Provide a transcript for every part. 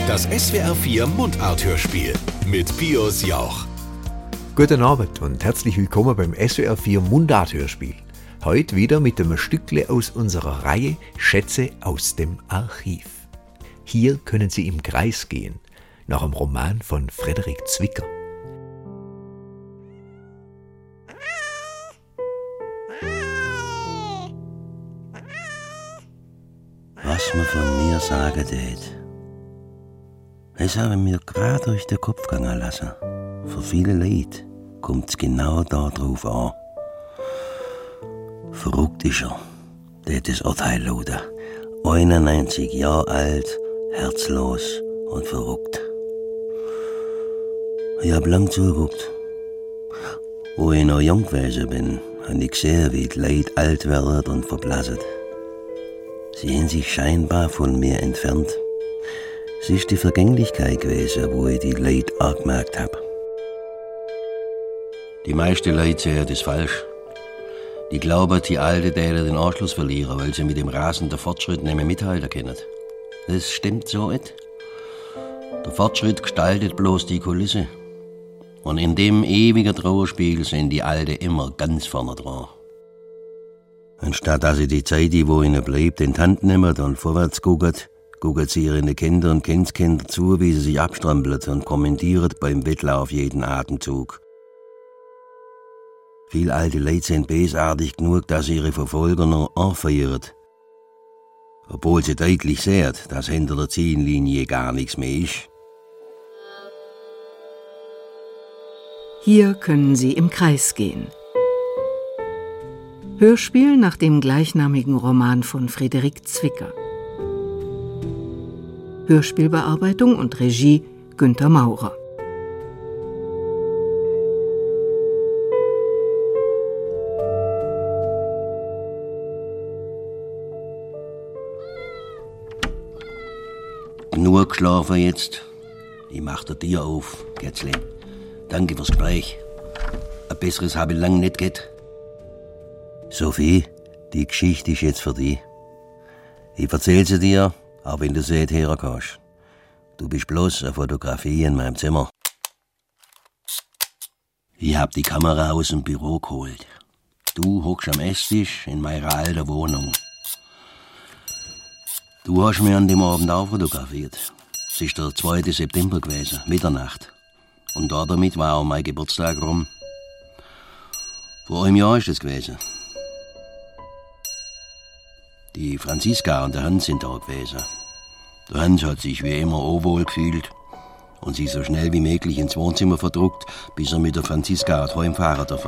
Das SWR 4 Mundart-Hörspiel mit Pius Jauch. Guten Abend und herzlich willkommen beim SWR 4 Mundart-Hörspiel. Heute wieder mit einem Stückle aus unserer Reihe Schätze aus dem Archiv. Hier können Sie im Kreis gehen, nach einem Roman von Frederik Zwicker. Was man von mir sagen tät, es habe mir gerade durch den Kopf gehen lassen. Für viele Leute kommt's genau da drauf an. Verrückt ist er, der das Urteil lauten. 91 Jahre alt, herzlos und verrückt. Ich hab lang zugeguckt. Wo ich noch jung gewesen bin, hab ich gesehen, wie die Leute alt werden und verblassen. Sie haben sich scheinbar von mir entfernt. Es ist die Vergänglichkeit gewesen, wo ich die Leute angemerkt habe. Die meisten Leute sehen das falsch. Die glauben, die Alten täten den Anschluss verlieren, weil sie mit dem rasenden Fortschritt nicht mehr mithalten können. Das stimmt so nicht. Der Fortschritt gestaltet bloß die Kulisse. Und in dem ewigen Trauerspiel sind die Alten immer ganz vorne dran. Anstatt dass sie die Zeit, die wo ihnen bleibt, in die Hand nehmen und vorwärts gucken sie ihren Kindern und Kindskinder zu, wie sie sich abstrampeln und kommentieren beim Wettlauf jeden Atemzug. Viele alte Leute sind bösartig genug, dass sie ihre Verfolger noch anfeuern. Obwohl sie deutlich sehen, dass hinter der Ziellinie gar nichts mehr ist. Hier können Sie im Kreis gehen. Hörspiel nach dem gleichnamigen Roman von Frederik Zwicker. Hörspielbearbeitung und Regie Günther Maurer. Genug geschlafen jetzt. Ich mach dir Tür auf, Kätzle. Danke fürs Gespräch. Ein besseres habe ich lang nicht gehabt. Sophie, die Geschichte ist jetzt für dich. Ich erzähl sie dir, auch wenn du sie nicht hören kannst. Du bist bloß eine Fotografie in meinem Zimmer. Ich hab die Kamera aus dem Büro geholt. Du hockst am Esstisch in meiner alten Wohnung. Du hast mich an dem Abend auch fotografiert. Es ist der 2. September gewesen, Mitternacht. Und damit war auch mein Geburtstag rum. Vor einem Jahr ist es gewesen. Die Franziska und der Hans sind da gewesen. Der Hans hat sich wie immer unwohl gefühlt und sie so schnell wie möglich ins Wohnzimmer verdruckt, bis er mit der Franziska hat heimfahren dürfen.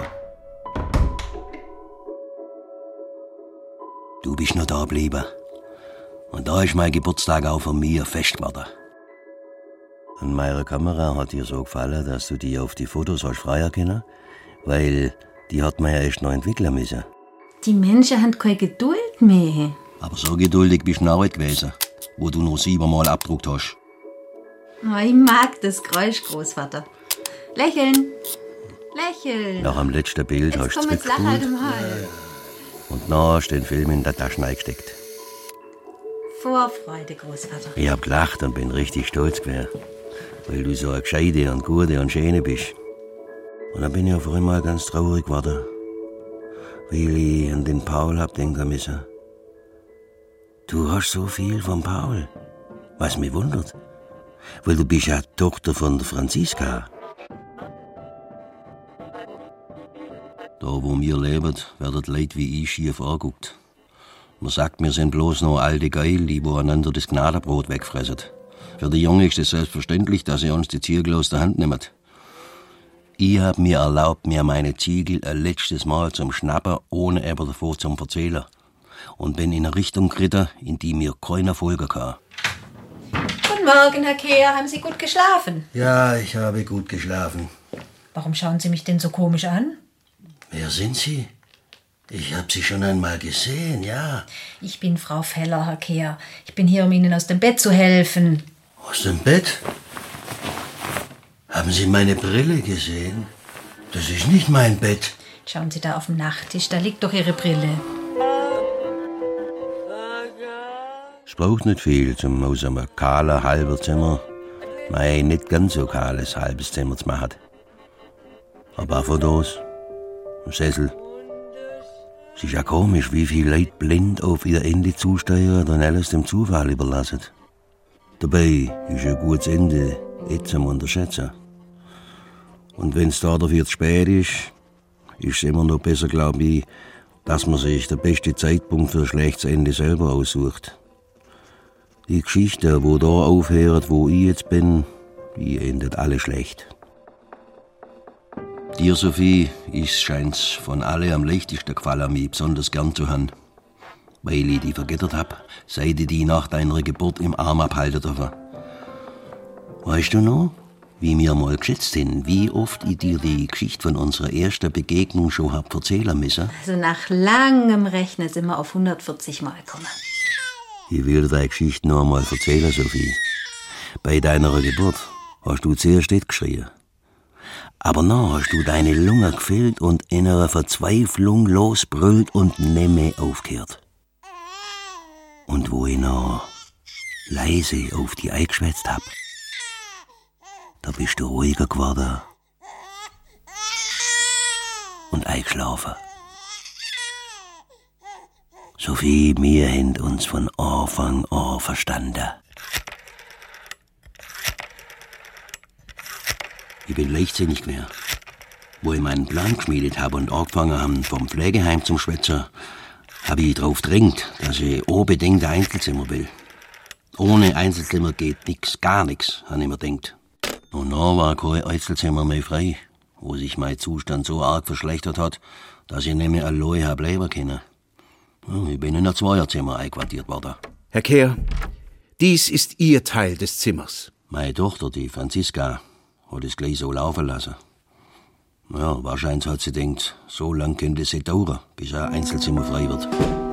Du bist noch da geblieben. Und da ist mein Geburtstag auch von mir fest geworden. An meiner Kamera hat dir so gefallen, dass du die auf die Fotos hast freier können, weil die hat man ja erst noch entwickeln müssen. Die Menschen haben keine Geduld mehr. Aber so geduldig bist du auch nicht gewesen, wo du noch 7-mal abgedruckt hast. Oh, ich mag das Geräusch, Großvater. Lächeln. Lächeln. Nach dem letzten Bild Jetzt hast du kommt das Lachen im Hals. und dann hast du den Film in der Tasche eingesteckt. Vorfreude, Großvater. Ich hab gelacht und bin richtig stolz gewesen, weil du so eine gescheite und gute und schöne bist. Und dann bin ich auf einmal ganz traurig geworden, weil ich an den Paul hab denken müssen. Du hast so viel von Paul, was mich wundert, weil du bist ja Tochter von der Franziska. Da, wo wir leben, werden Leute wie ich schief angeguckt. Man sagt, wir sind bloß noch alte Geil, die einander das Gnadenbrot wegfressen. Für die Jungen ist es selbstverständlich, dass sie uns die Ziegel aus der Hand nehmen. Ich hab mir erlaubt, mir meine Ziegel ein letztes Mal zum Schnappen, ohne aber davor zu erzählen. Und bin in eine Richtung geritten, in die mir keiner folgen kann. Guten Morgen, Herr Kehr. Haben Sie gut geschlafen? Ja, ich habe gut geschlafen. Warum schauen Sie mich denn so komisch an? Wer sind Sie? Ich habe Sie schon einmal gesehen, ja. Ich bin Frau Feller, Herr Kehr. Ich bin hier, um Ihnen aus dem Bett zu helfen. Aus dem Bett? Haben Sie meine Brille gesehen? Das ist nicht mein Bett. Schauen Sie da auf dem Nachttisch, da liegt doch Ihre Brille. Es braucht nicht viel, um aus einem kahlen halben Zimmer mein nicht ganz so kahles halbes Zimmer zu machen. Ein Bufferdos, ein Sessel. Es ist ja komisch, wie viele Leute blind auf ihr Ende zusteuern und alles dem Zufall überlassen. Dabei ist ein gutes Ende nicht zum Unterschätzen. Und wenn es da dafür zu spät ist es immer noch besser, glaube ich, dass man sich den besten Zeitpunkt für ein schlechtes Ende selber aussucht. Die Geschichte, wo da aufhört, wo ich jetzt bin, die endet alle schlecht. Dir, Sophie, scheint's von alle am leichtesten gefallen, mich besonders gern zu haben. Weil ich die vergettert hab, seit ich die nach deiner Geburt im Arm abhalten dürfen. Weißt du noch, wie wir mal geschätzt sind, wie oft ich dir die Geschichte von unserer ersten Begegnung schon hab erzählen müssen? Also nach langem Rechnen sind wir auf 140 Mal gekommen. Ich will dir deine Geschichte noch einmal erzählen, Sophie. Bei deiner Geburt hast du zuerst nicht geschrien. Aber dann hast du deine Lunge gefüllt und in einer Verzweiflung losbrüllt und nicht mehr aufgehört. Und wo ich noch leise auf dich eingeschwätzt hab, da bist du ruhiger geworden und eingeschlafen. Sophie, wir haben uns von Anfang an verstanden. Ich bin leichtsinnig gewesen. Wo ich meinen Plan geschmiedet habe und angefangen habe, vom Pflegeheim zum Schwätzer, habe ich darauf drängt, dass ich unbedingt ein Einzelzimmer will. Ohne Einzelzimmer geht nix, gar nix, habe ich mir gedacht. Und dann war kein Einzelzimmer mehr frei, wo sich mein Zustand so arg verschlechtert hat, dass ich nicht mehr allein habe bleiben können. Ich bin in ein Zweierzimmer einquartiert worden. Herr Kehr, dies ist Ihr Teil des Zimmers. Meine Tochter, die Franziska, hat es gleich so laufen lassen. Ja, wahrscheinlich hat sie gedacht, so lang könnte es nicht dauern, bis ein Einzelzimmer frei wird.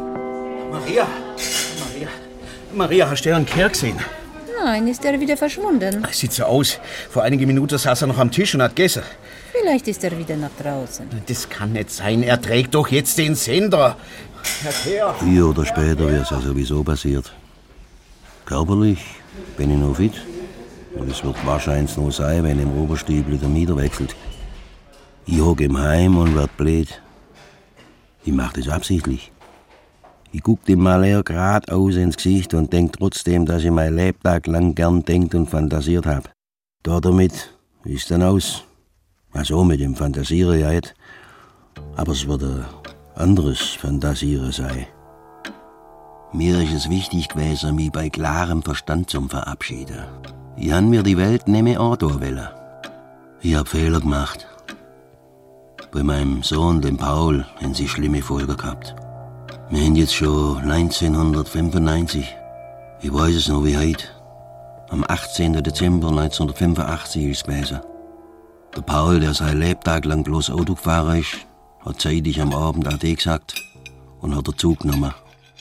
Maria, hast du Herrn Kehr gesehen? Nein, ist er wieder verschwunden? Sieht so aus. Vor einigen Minuten saß er noch am Tisch und hat gegessen. Vielleicht ist er wieder nach draußen. Das kann nicht sein. Er trägt doch jetzt den Sender. Herr Kehr. Früher oder später wäre es ja sowieso passiert. Körperlich bin ich noch fit. Und es wird wahrscheinlich noch sein, wenn im Oberstübli der Mieter wechselt. Ich hocke im Heim und werd blöd. Ich mach das absichtlich. Ich guck dem Malheur geradeaus ins Gesicht und denk trotzdem, dass ich mein Lebtag lang gern denkt und fantasiert hab. Damit ist dann aus. Also mit dem Fantasieren ja nicht. Aber es wird ein anderes Fantasieren sein. Mir ist es wichtig gewesen, mich bei klarem Verstand zum Verabschieden. Ich han mir die Welt nicht mehr antun wollen. Ich hab Fehler gemacht. Bei meinem Sohn, dem Paul, haben sie schlimme Folgen gehabt. Wir haben jetzt schon 1995. Ich weiß es noch wie heute. Am 18. Dezember 1985 ist es gewesen. Der Paul, der sein Lebtag lang bloß Auto gefahren ist, hat zeitig am Abend Ade gesagt und hat den Zug genommen.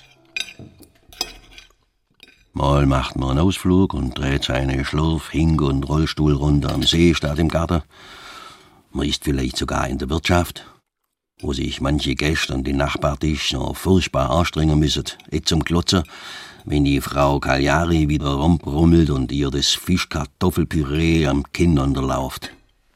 Mal macht man einen Ausflug und dreht seine Schlurf-, Hing- und Rollstuhlrunde am See statt im Garten. Man ist vielleicht sogar in der Wirtschaft, wo sich manche Gäste an den Nachbartisch noch furchtbar anstrengen müssen, zum Klotzen, wenn die Frau Cagliari wieder rumbrummelt und ihr das Fischkartoffelpüree am Kinn unterlauft.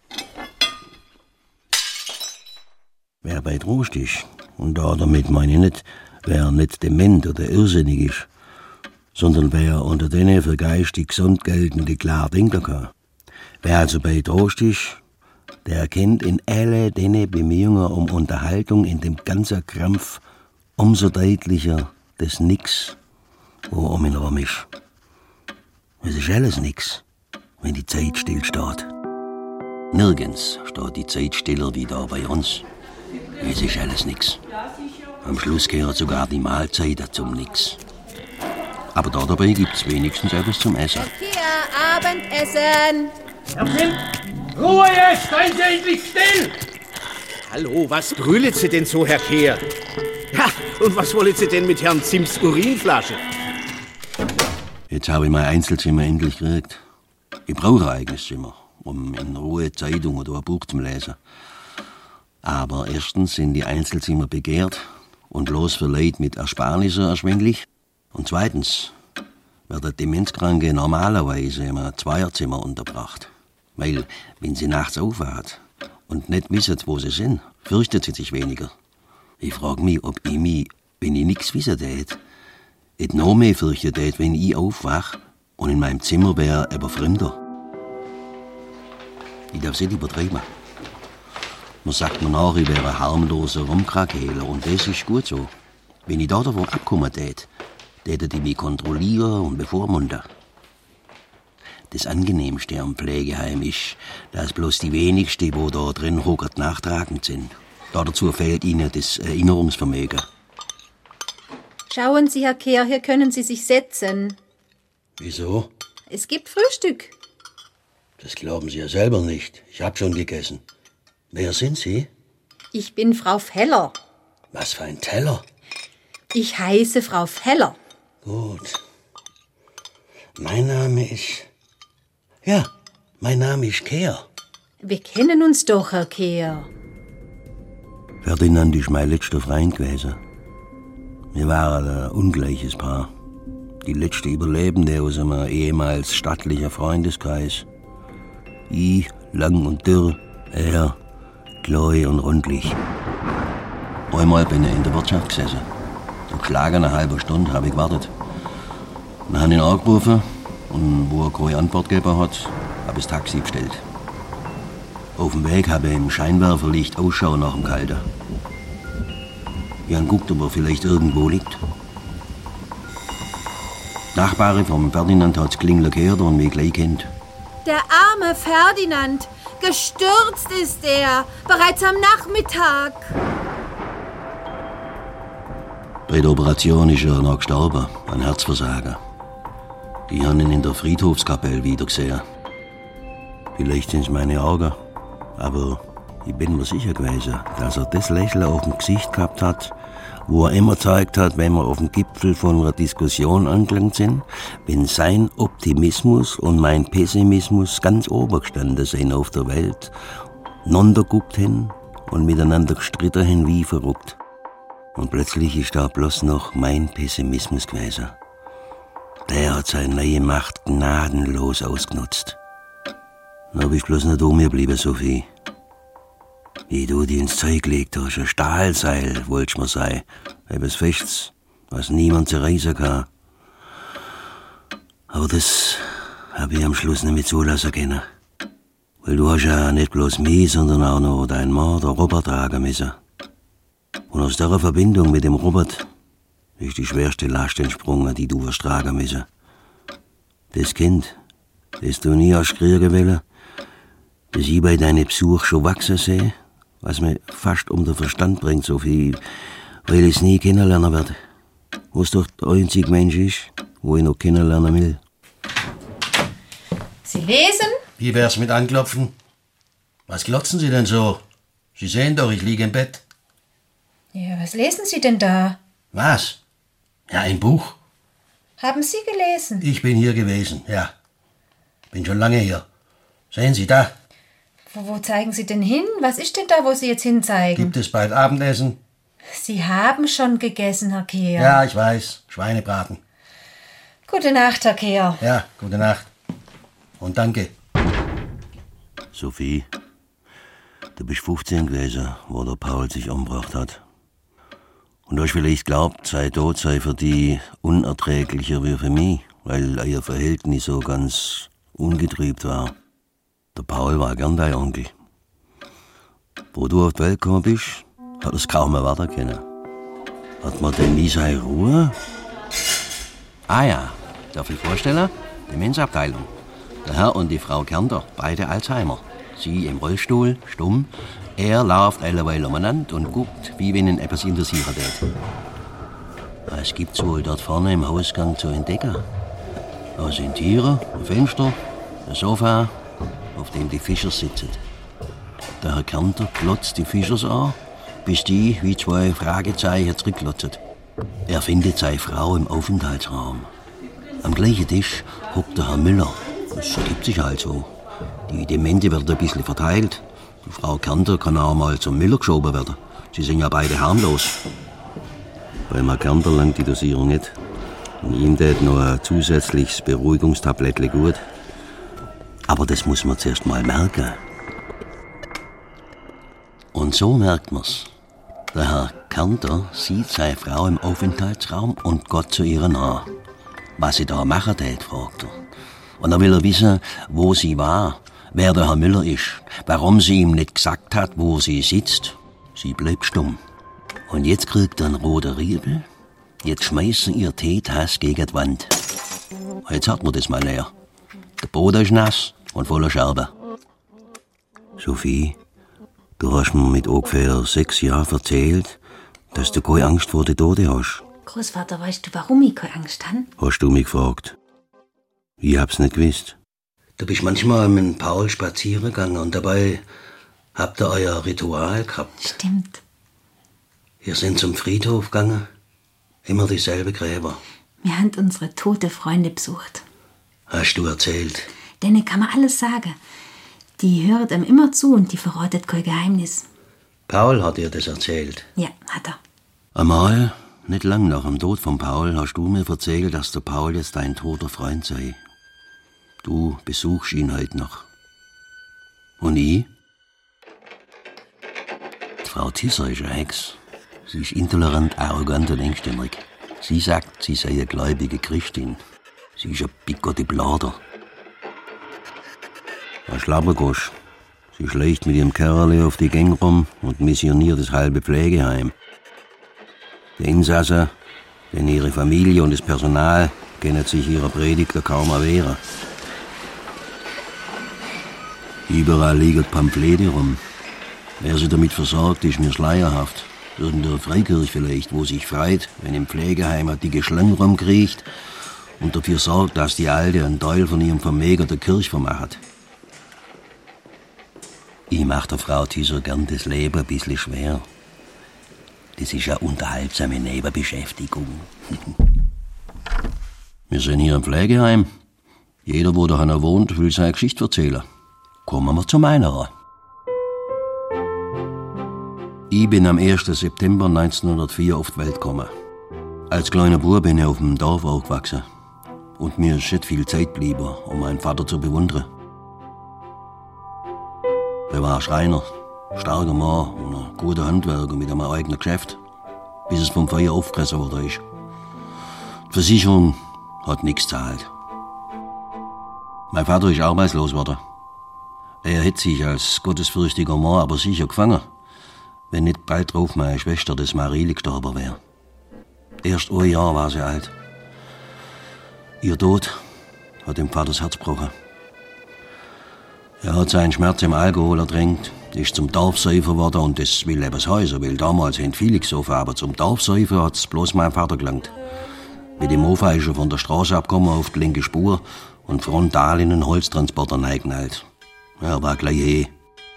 Wer bei Trost ist, und damit meine ich nicht, wer nicht dement oder irrsinnig ist, sondern wer unter denen für geistig gesund geltende klar denken kann. Wer also bei Trost ist, der erkennt in alle den Bemühungen um Unterhaltung in dem ganzen Krampf umso deutlicher das Nix, wo um ihn rum ist. Es ist alles nix, wenn die Zeit stillsteht. Nirgends steht die Zeit stiller wie da bei uns. Es ist alles nix. Am Schluss gehört sogar die Mahlzeit zum Nix. Aber dabei gibt's wenigstens etwas zum Essen. Hier, Abendessen! Herrchen, Ruhe jetzt! Seien Sie endlich still! Hallo, was grühlet Sie denn so, Herr Kehr? Ja, und was wollen Sie denn mit Herrn Zims Urinflasche? Jetzt habe ich mein Einzelzimmer endlich gekriegt. Ich brauche ein eigenes Zimmer, um in Ruhe Zeitung oder ein Buch zu lesen. Aber erstens sind die Einzelzimmer begehrt und bloß für Leute mit Ersparnissen erschwinglich. Und zweitens werden Demenzkranke normalerweise in einem Zweierzimmer unterbracht. Weil, wenn sie nachts aufwacht und nicht wissen, wo sie sind, fürchtet sie sich weniger. Ich frage mich, ob ich mich, wenn ich nichts wissen tät, noch mehr fürchten tät, wenn ich aufwach und in meinem Zimmer wäre aber Fremder. Ich darf es nicht übertreiben. Man sagt mir nach, ich wäre ein harmloser Rumkrakehler und das ist gut so. Wenn ich davon abkommen tät, täte die mich kontrollieren und bevormunden. Das Angenehmste am Pflegeheim ist, dass bloß die wenigsten, die da drin hocken, nachtragend sind. Dazu fehlt ihnen das Erinnerungsvermögen. Schauen Sie, Herr Kehr, hier können Sie sich setzen. Wieso? Es gibt Frühstück. Das glauben Sie ja selber nicht. Ich hab schon gegessen. Wer sind Sie? Ich bin Frau Feller. Was für ein Teller? Ich heiße Frau Feller. Gut. Mein Name ist... Ja, mein Name ist Kehr. Wir kennen uns doch, Herr Kehr. Ferdinand ist mein letzter Freund gewesen. Wir waren ein ungleiches Paar. Die letzte Überlebende aus einem ehemals stattlichen Freundeskreis. Ich, lang und dürr, er, klein und rundlich. Einmal bin ich in der Wirtschaft gesessen. So geschlagen eine halbe Stunde habe ich gewartet. Dann habe ich ihn angerufen und wo er keine Antwort gegeben hat, habe ich das Taxi bestellt. Auf dem Weg habe ich im Scheinwerferlicht Ausschau nach dem Kalten. Ich habe geguckt, ob er vielleicht irgendwo liegt. Die Nachbarin vom Ferdinand hat das Klingeln gehört und mich gleich kennt. Der arme Ferdinand. Gestürzt ist er. Bereits am Nachmittag. Bei der Operation ist er noch gestorben, an Herzversagen. Ich habe ihn in der Friedhofskapelle wiedergesehen. Vielleicht sind es meine Augen, aber ich bin mir sicher gewesen, dass er das Lächeln auf dem Gesicht gehabt hat, wo er immer gezeigt hat, wenn wir auf dem Gipfel von einer Diskussion angelangt sind, wenn sein Optimismus und mein Pessimismus ganz oben gestanden sind auf der Welt, einander geguckt haben und miteinander gestritten haben wie verrückt. Und plötzlich ist da bloß noch mein Pessimismus gewesen. Der hat seine neue Macht gnadenlos ausgenutzt. Dann hab ich bloß nicht um mir geblieben, Sophie. Wie du die ins Zeug gelegt hast, ein Stahlseil, wollt's mir sein. Etwas Festes, was niemand zerreißen kann. Aber das hab ich am Schluss nicht mehr zulassen können. Weil du hast ja nicht bloß mich, sondern auch noch deinen Mann, den Robert, tragen müssen. Und aus dieser Verbindung mit dem Robert ist die schwerste Last entsprungen, die du wirst tragen müssen. Das Kind, das du nie hast kriegen wollen, das ich bei deinen Besuch schon wachsen sehe, was mir fast um den Verstand bringt, Sophie, weil ich es nie kennenlernen werde. Wo es doch der einzige Mensch ist, wo ich noch kennenlernen will. Sie lesen? Wie wär's mit Anklopfen? Was glotzen Sie denn so? Sie sehen doch, ich liege im Bett. Ja, was lesen Sie denn da? Was? Ja, ein Buch. Haben Sie gelesen? Ich bin hier gewesen, ja. Bin schon lange hier. Sehen Sie da. Wo zeigen Sie denn hin? Was ist denn da, wo Sie jetzt hinzeigen? Gibt es bald Abendessen? Sie haben schon gegessen, Herr Kehr. Ja, ich weiß. Schweinebraten. Gute Nacht, Herr Kehr. Ja, gute Nacht. Und danke. Sophie, du bist 15 gewesen, wo der Paul sich umgebracht hat. Und du hast vielleicht geglaubt, sein Tod sei für die unerträglicher wie für mich, weil euer Verhältnis so ganz ungetrübt war. Der Paul war gern dein Onkel. Wo du auf die Welt gekommen bist, hat er es kaum erwarten können. Hat man denn nie seine Ruhe? Ah ja, darf ich vorstellen? Demenzabteilung. Der Herr und die Frau Kernter, beide Alzheimer. Sie im Rollstuhl, stumm. Er läuft alleweil umeinander und guckt, wie wenn ihn etwas interessieren wird. Es gibt's wohl dort vorne im Hausgang zu entdecken. Da sind Tiere, ein Fenster, ein Sofa, auf dem die Fischer sitzen. Der Herr Kernter glotzt die Fischers an, bis die wie zwei Fragezeichen zurückglotzen. Er findet seine Frau im Aufenthaltsraum. Am gleichen Tisch hockt der Herr Müller. Das ergibt sich halt so. Die Demente werden ein bisschen verteilt. Die Frau Kernter kann auch mal zum Müller geschoben werden. Sie sind ja beide harmlos. Beim Herrn Kernter langt die Dosierung nicht. Und ihm tät noch ein zusätzliches Beruhigungstablettle gut. Aber das muss man zuerst mal merken. Und so merkt man's. Der Herr Kärntner sieht seine Frau im Aufenthaltsraum und geht zu ihr nach. Was sie da machen tät, fragt er. Und dann will er wissen, wo sie war, wer der Herr Müller ist, warum sie ihm nicht gesagt hat, wo sie sitzt. Sie bleibt stumm. Und jetzt kriegt er einen roten Riegel. Jetzt schmeißen ihr Teetasse gegen die Wand. Jetzt hat man das mal leer. Der Boden ist nass und voller Scherben. Sophie, du hast mir mit ungefähr 6 Jahren erzählt, dass du keine Angst vor den Toten hast. Großvater, weißt du, warum ich keine Angst habe? Hast du mich gefragt? Ich hab's nicht gewusst. Du bist manchmal mit Paul spazieren gegangen und dabei habt ihr euer Ritual gehabt. Stimmt. Wir sind zum Friedhof gegangen. Immer dieselbe Gräber. Wir haben unsere tote Freunde besucht. Hast du erzählt? Denen kann man alles sagen. Die hört ihm immer zu und die verratet kein Geheimnis. Paul hat dir das erzählt? Ja, hat er. Einmal, nicht lang nach dem Tod von Paul, hast du mir erzählt, dass der Paul jetzt dein toter Freund sei. Du besuchst ihn heute noch. Und ich? Die Frau Tisser ist eine Hex. Sie ist intolerant, arrogant und engstirnig. Sie sagt, sie sei eine gläubige Christin. Sie ist ein bigotte Blader. Ein Schlabbergosch. Sie schleicht mit ihrem Kerl auf die Gänge rum und missioniert das halbe Pflegeheim. Die Insassen, denn ihre Familie und das Personal können sich ihrer Predigter kaum erwehren. Überall liegen Pamphlete rum. Wer sie damit versorgt, ist mir schleierhaft. Irgendeine Freikirche vielleicht, wo sich freut, wenn im Pflegeheim eine dicke Schlange rumkriecht und dafür sorgt, dass die Alte einen Teil von ihrem Vermögen der Kirche vermacht. Ich mach der Frau Tisser gern das Leben ein bisschen schwer. Das ist eine unterhaltsame Nebenbeschäftigung. Wir sind hier im Pflegeheim. Jeder, wo daheim wohnt, will seine Geschichte erzählen. Kommen wir zu meiner. Ich bin am 1. September 1904 auf die Welt gekommen. Als kleiner Bub bin ich auf dem Dorf aufgewachsen. Und mir ist nicht viel Zeit geblieben, um meinen Vater zu bewundern. Er war Schreiner, starker Mann und ein guter Handwerker mit einem eigenen Geschäft, bis es vom Feuer aufgefressen wurde. Die Versicherung hat nichts gezahlt. Mein Vater ist arbeitslos geworden. Er hätte sich als gottesfürchtiger Mann aber sicher gefangen, wenn nicht bald drauf meine Schwester, das Marieli, gestorben wäre. Erst ein Jahr war sie alt. Ihr Tod hat dem Vater das Herz gebrochen. Er hat seinen Schmerz im Alkohol ertränkt, ist zum Dorfsäufer geworden und das will eben heißen, weil damals haben viele gesoffen, aber zum Dorfsäufer hat's bloß mein Vater gelangt. Mit dem Mofa ist er von der Straße abgekommen auf die linke Spur und frontal in einen Holztransporter reingeknallt. Er war gleich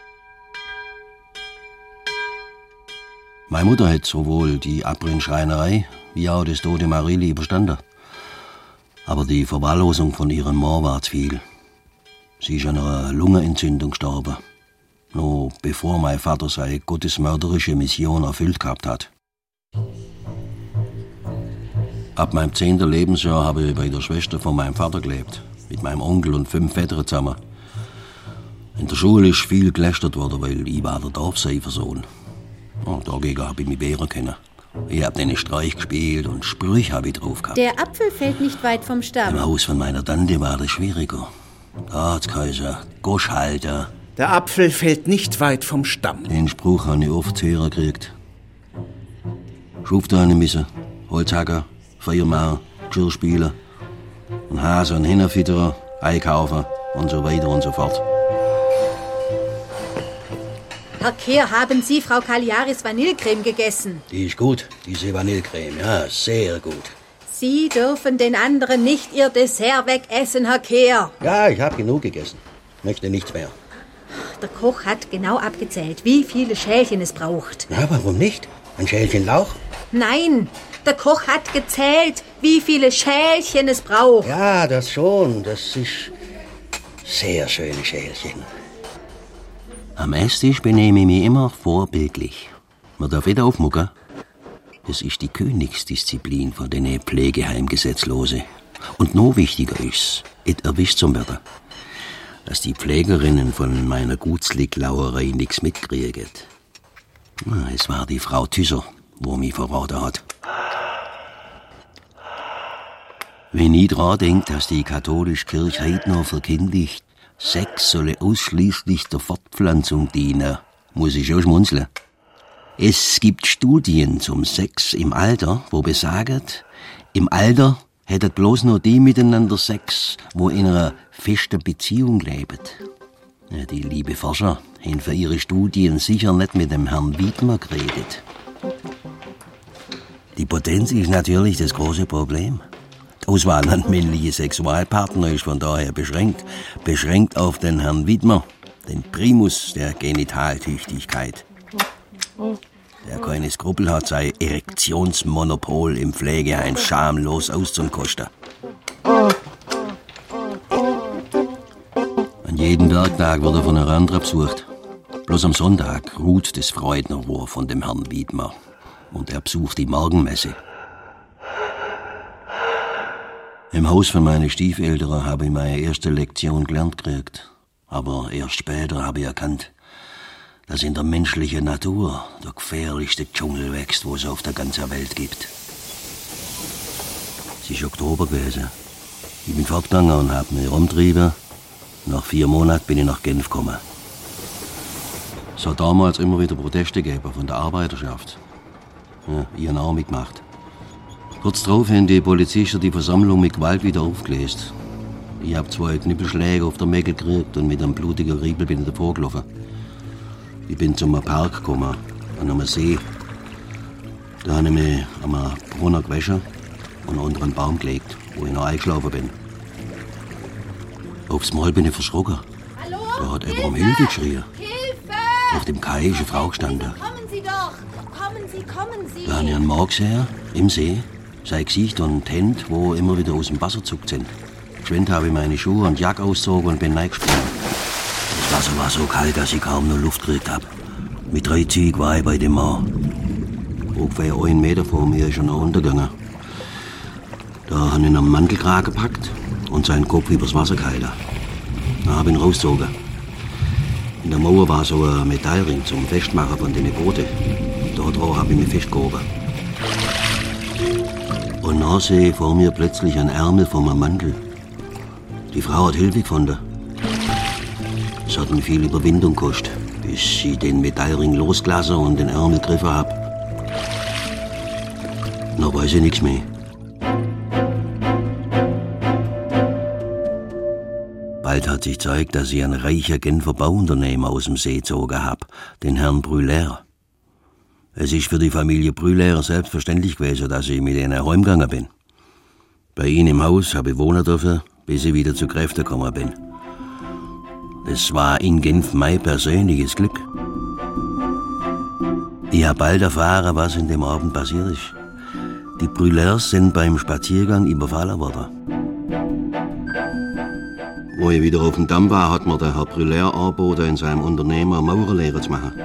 Meine Mutter hat sowohl die Abbrennschreinerei wie auch das tote Marieli überstanden. Aber die Verwahrlosung von ihrem Mann war zu viel. Sie ist an einer Lungenentzündung gestorben. Noch bevor mein Vater seine gottesmörderische Mission erfüllt gehabt hat. Ab meinem 10. Lebensjahr habe ich bei der Schwester von meinem Vater gelebt. Mit meinem Onkel und 5 Vätern zusammen. In der Schule ist viel gelästert worden, weil ich war der Dorfsäufersohn. Dagegen habe ich mich wehren können. Ich habe den Streich gespielt und Sprüche habe ich drauf gehabt. Der Apfel fällt nicht weit vom Stamm. Im Haus von meiner Tante war das schwieriger. Da hat's geheißen, Goschhalter. Der Apfel fällt nicht weit vom Stamm. Den Spruch habe ich oft zu hören gekriegt. Schufte müssen, Holzhacker, Feuermann, Geschirrspüler, ein Hase, ein Hennenfütterer, einkaufen und so weiter und so fort. Herr Kehr, haben Sie Frau Cagliaris Vanillecreme gegessen? Die ist gut, diese Vanillecreme, ja, sehr gut. Sie dürfen den anderen nicht Ihr Dessert wegessen, Herr Kehr. Ja, ich habe genug gegessen. Möchte nichts mehr. Der Koch hat genau abgezählt, wie viele Schälchen es braucht. Ja, warum nicht? Ein Schälchen Lauch? Nein, der Koch hat gezählt, wie viele Schälchen es braucht. Ja, das schon. Das ist sehr schöne Schälchen. Am Esstisch benehme ich mich immer vorbildlich. Man darf wieder aufmucken. Es ist die Königsdisziplin von den Pflegeheimgesetzlose. Und noch wichtiger ist, et erwischt zum Wetter, dass die Pflegerinnen von meiner Gutsliglauerei nichts mitkriegen. Es war die Frau Tüsser, wo mich verraten hat. Wenn ich dran denk, dass die katholische Kirche heute noch verkündigt, Sex solle ausschließlich der Fortpflanzung dienen, muss ich schon schmunzeln. Es gibt Studien zum Sex im Alter, wo besagen, im Alter hätten bloß nur die miteinander Sex, wo in einer festen Beziehung leben. Ja, die liebe Forscher haben für ihre Studien sicher nicht mit dem Herrn Wiedmer geredet. Die Potenz ist natürlich das große Problem. Die Auswahl an männliche Sexualpartner ist von daher beschränkt auf den Herrn Wiedmer, den Primus der Genitaltüchtigkeit, der keine Skrupel hat, sein Erektionsmonopol im Pflegeheim schamlos auszukosten. An jedem Werktag wird er von einer anderen besucht. Bloß am Sonntag ruht das Freudnerrohr von dem Herrn Wiedmer und er besucht die Morgenmesse. Im Haus von meinen Stiefeltern habe ich meine erste Lektion gelernt gekriegt. Aber erst später habe ich erkannt, dass in der menschlichen Natur der gefährlichste Dschungel wächst, wo es auf der ganzen Welt gibt. Es ist Oktober gewesen. Ich bin fortgegangen und habe mich rumgetrieben. Nach 4 Monaten bin ich nach Genf gekommen. Es hat damals immer wieder Proteste gegeben von der Arbeiterschaft. Ja, ich habe auch mitgemacht. Kurz darauf haben die Polizisten die Versammlung mit Gewalt wieder aufgelöst. Ich habe 2 Knüppelschläge auf der Mäckel gekriegt und mit einem blutigen Riebel bin ich davor gelaufen. Ich bin zum Park gekommen, an einem See. Da habe ich mich am Brunnen gewaschen und unter einen Baum gelegt, wo ich noch eingeschlafen bin. Aufs Mal bin ich verschrocken. Hallo? Da hat jemand um Hilfe geschrien. Hilfe! Auf dem Kai ist eine Frau gestanden. Kommen Sie doch! Kommen Sie! Da habe ich einen Mann gesehen, im See. Sein Gesicht und die Hände, wo immer wieder aus dem Wasser gezuckt sind. Geschwind habe ich meine Schuhe und Jacke ausgezogen und bin reingesprungen. Das Wasser war so kalt, dass ich kaum noch Luft gekriegt habe. Mit 3 Zügen war ich bei dem Mann. Ungefähr 1 Meter vor mir ist er noch untergegangen. Da habe ich ihn am Mantelkragen gepackt und seinen Kopf übers Wasser gehalten. Dann habe ich ihn rausgezogen. In der Mauer war so ein Metallring zum Festmachen von den Booten. Da drauf habe ich mich festgehoben. Und dann sehe ich vor mir plötzlich einen Ärmel von meinem Mantel. Die Frau hat Hilfe gefunden. Es hat mir viel Überwindung gekostet, bis ich den Metallring losgelassen und den Ärmel gegriffen habe. Dann weiß ich nichts mehr. Bald hat sich gezeigt, dass ich einen reichen Genfer Bauunternehmer aus dem See gezogen habe, den Herrn Brüller. Es ist für die Familie Brüller selbstverständlich gewesen, dass ich mit ihnen heimgegangen bin. Bei ihnen im Haus habe ich wohnen dürfen, bis ich wieder zu Kräften gekommen bin. Das war in Genf mein persönliches Glück. Ich habe bald erfahren, was in dem Abend passiert ist. Die Brüllers sind beim Spaziergang überfallen worden. Wo ich wieder auf dem Damm war, hat mir der Herr Brüller angeboten, in seinem Unternehmen eine Maurerlehre zu machen.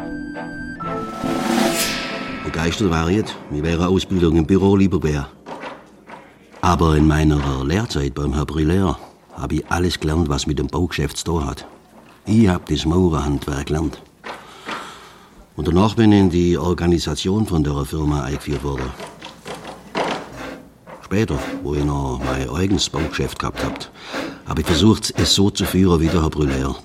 Begeistert war ich nicht. Mir wäre eine Ausbildung im Büro lieber gewesen. Aber in meiner Lehrzeit beim Herrn Brüller habe ich alles gelernt, was mit dem Baugeschäft zu tun hat. Ich habe das Maurerhandwerk gelernt. Und danach bin ich in die Organisation von der Firma eingeführt worden. Später, wo ich noch mein eigenes Baugeschäft gehabt habe ich versucht, es so zu führen wie der Herr Brüller.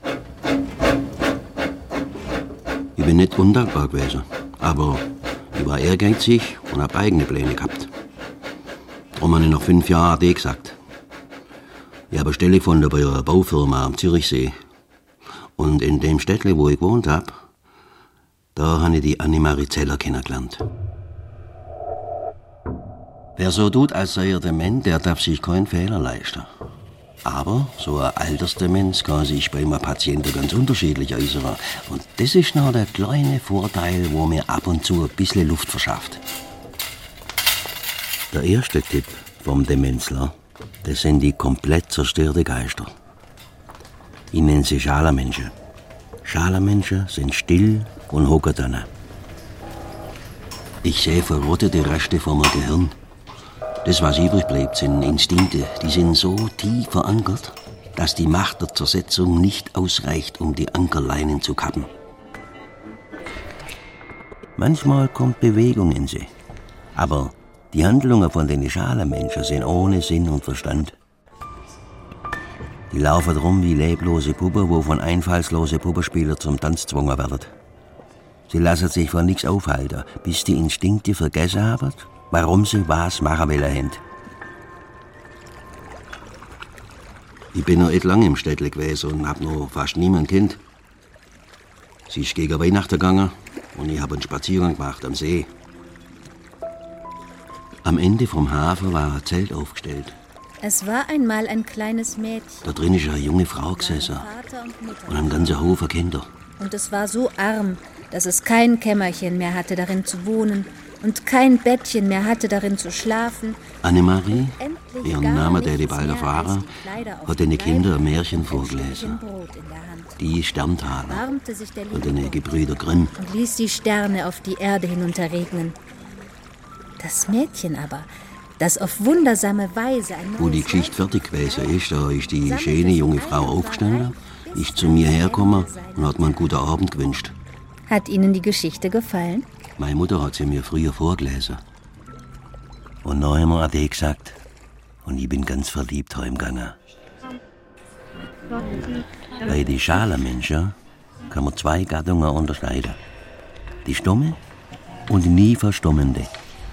Ich bin nicht undankbar gewesen, aber ich war ehrgeizig und habe eigene Pläne gehabt. Darum habe ich nach 5 Jahren Ade gesagt. Ich habe eine Stelle gefunden bei einer Baufirma am Zürichsee. Und in dem Städtle, wo ich gewohnt habe, da habe ich die Annemarie Zeller kennengelernt. Wer so tut, als sei er dement, der darf sich keinen Fehler leisten. Aber so ein Altersdemenz kann sich bei einem Patienten ganz unterschiedlich äußern. Und das ist noch der kleine Vorteil, wo mir ab und zu ein bisschen Luft verschafft. Der erste Tipp vom Demenzler, das sind die komplett zerstörten Geister. Ich nenne sie Schalermenschen. Schalermenschen sind still und hocken dann. Ich sehe verrottete Reste vom Gehirn. Das, was übrig bleibt, sind Instinkte. Die sind so tief verankert, dass die Macht der Zersetzung nicht ausreicht, um die Ankerleinen zu kappen. Manchmal kommt Bewegung in sie. Aber die Handlungen von den Schalenmenschen sind ohne Sinn und Verstand. Die laufen rum wie leblose Puppen, wo von einfallslose Puppenspieler zum Tanz gezwungen werden. Sie lassen sich von nichts aufhalten, bis die Instinkte vergessen haben, warum sie was machen wollen. Ich bin noch nicht lange im Städtle gewesen und hab noch fast niemand kennt. Sie ist gegen Weihnachten gegangen und ich habe einen Spaziergang gemacht am See. Am Ende vom Hafen war ein Zelt aufgestellt. Es war einmal ein kleines Mädchen. Da drin ist eine junge Frau gesessen und ein ganzer Haufen Kinder. Und es war so arm, dass es kein Kämmerchen mehr hatte, darin zu wohnen und kein Bettchen mehr hatte, darin zu schlafen. Annemarie, ihren Namen der die bald erfahren, hat den Kindern ein Märchen vorgelesen. Die Sterntaler von den Gebrüder Grimm. Und ließ die Sterne auf die Erde hinunterregnen. Das Mädchen aber, das auf wundersame Weise ein Wo die Geschichte fertig gewesen ist, da ist die schöne junge Frau aufgestanden, ist zu mir hergekommen und hat mir einen guten Abend gewünscht. Hat Ihnen die Geschichte gefallen? Meine Mutter hat sie mir früher vorgelesen. Und noch haben wir Ade gesagt. Und ich bin ganz verliebt heimgegangen. Bei den Schalenmenschen kann man 2 Gattungen unterscheiden. Die Stumme und die nie Verstummende.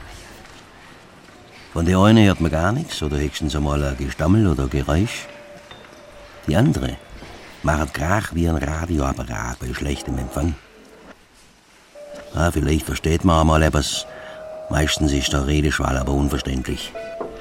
Von der einen hört man gar nichts oder höchstens einmal ein Gestammel oder Geräusch. Die andere macht Krach wie ein Radioapparat bei schlechtem Empfang. Vielleicht versteht man einmal etwas. Meistens ist der Redeschwall aber unverständlich.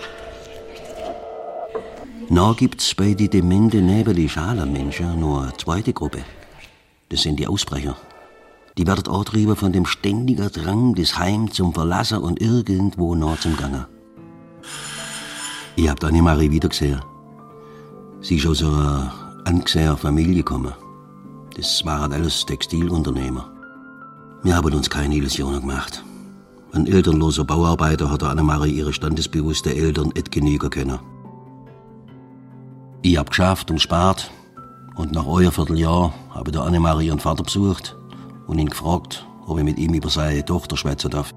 Noch gibt's bei den Dementen neben den Schalenmenschen noch eine zweite Gruppe. Das sind die Ausbrecher. Die werden angetrieben von dem ständigen Drang, das Heim zum Verlassen und irgendwo nah zum Gange. Ich hab Annemarie wiedergesehen. Sie ist aus einer angesehenen Familie gekommen. Das waren alles Textilunternehmer. Wir haben uns keine Illusionen gemacht. Ein elternloser Bauarbeiter hat Annemarie ihre standesbewussten Eltern nicht genügen können. Ich hab geschafft und gespart und nach einem Vierteljahr habe ich Annemarie ihren Vater besucht und ihn gefragt, ob ich mit ihm über seine Tochter schwätzen darf.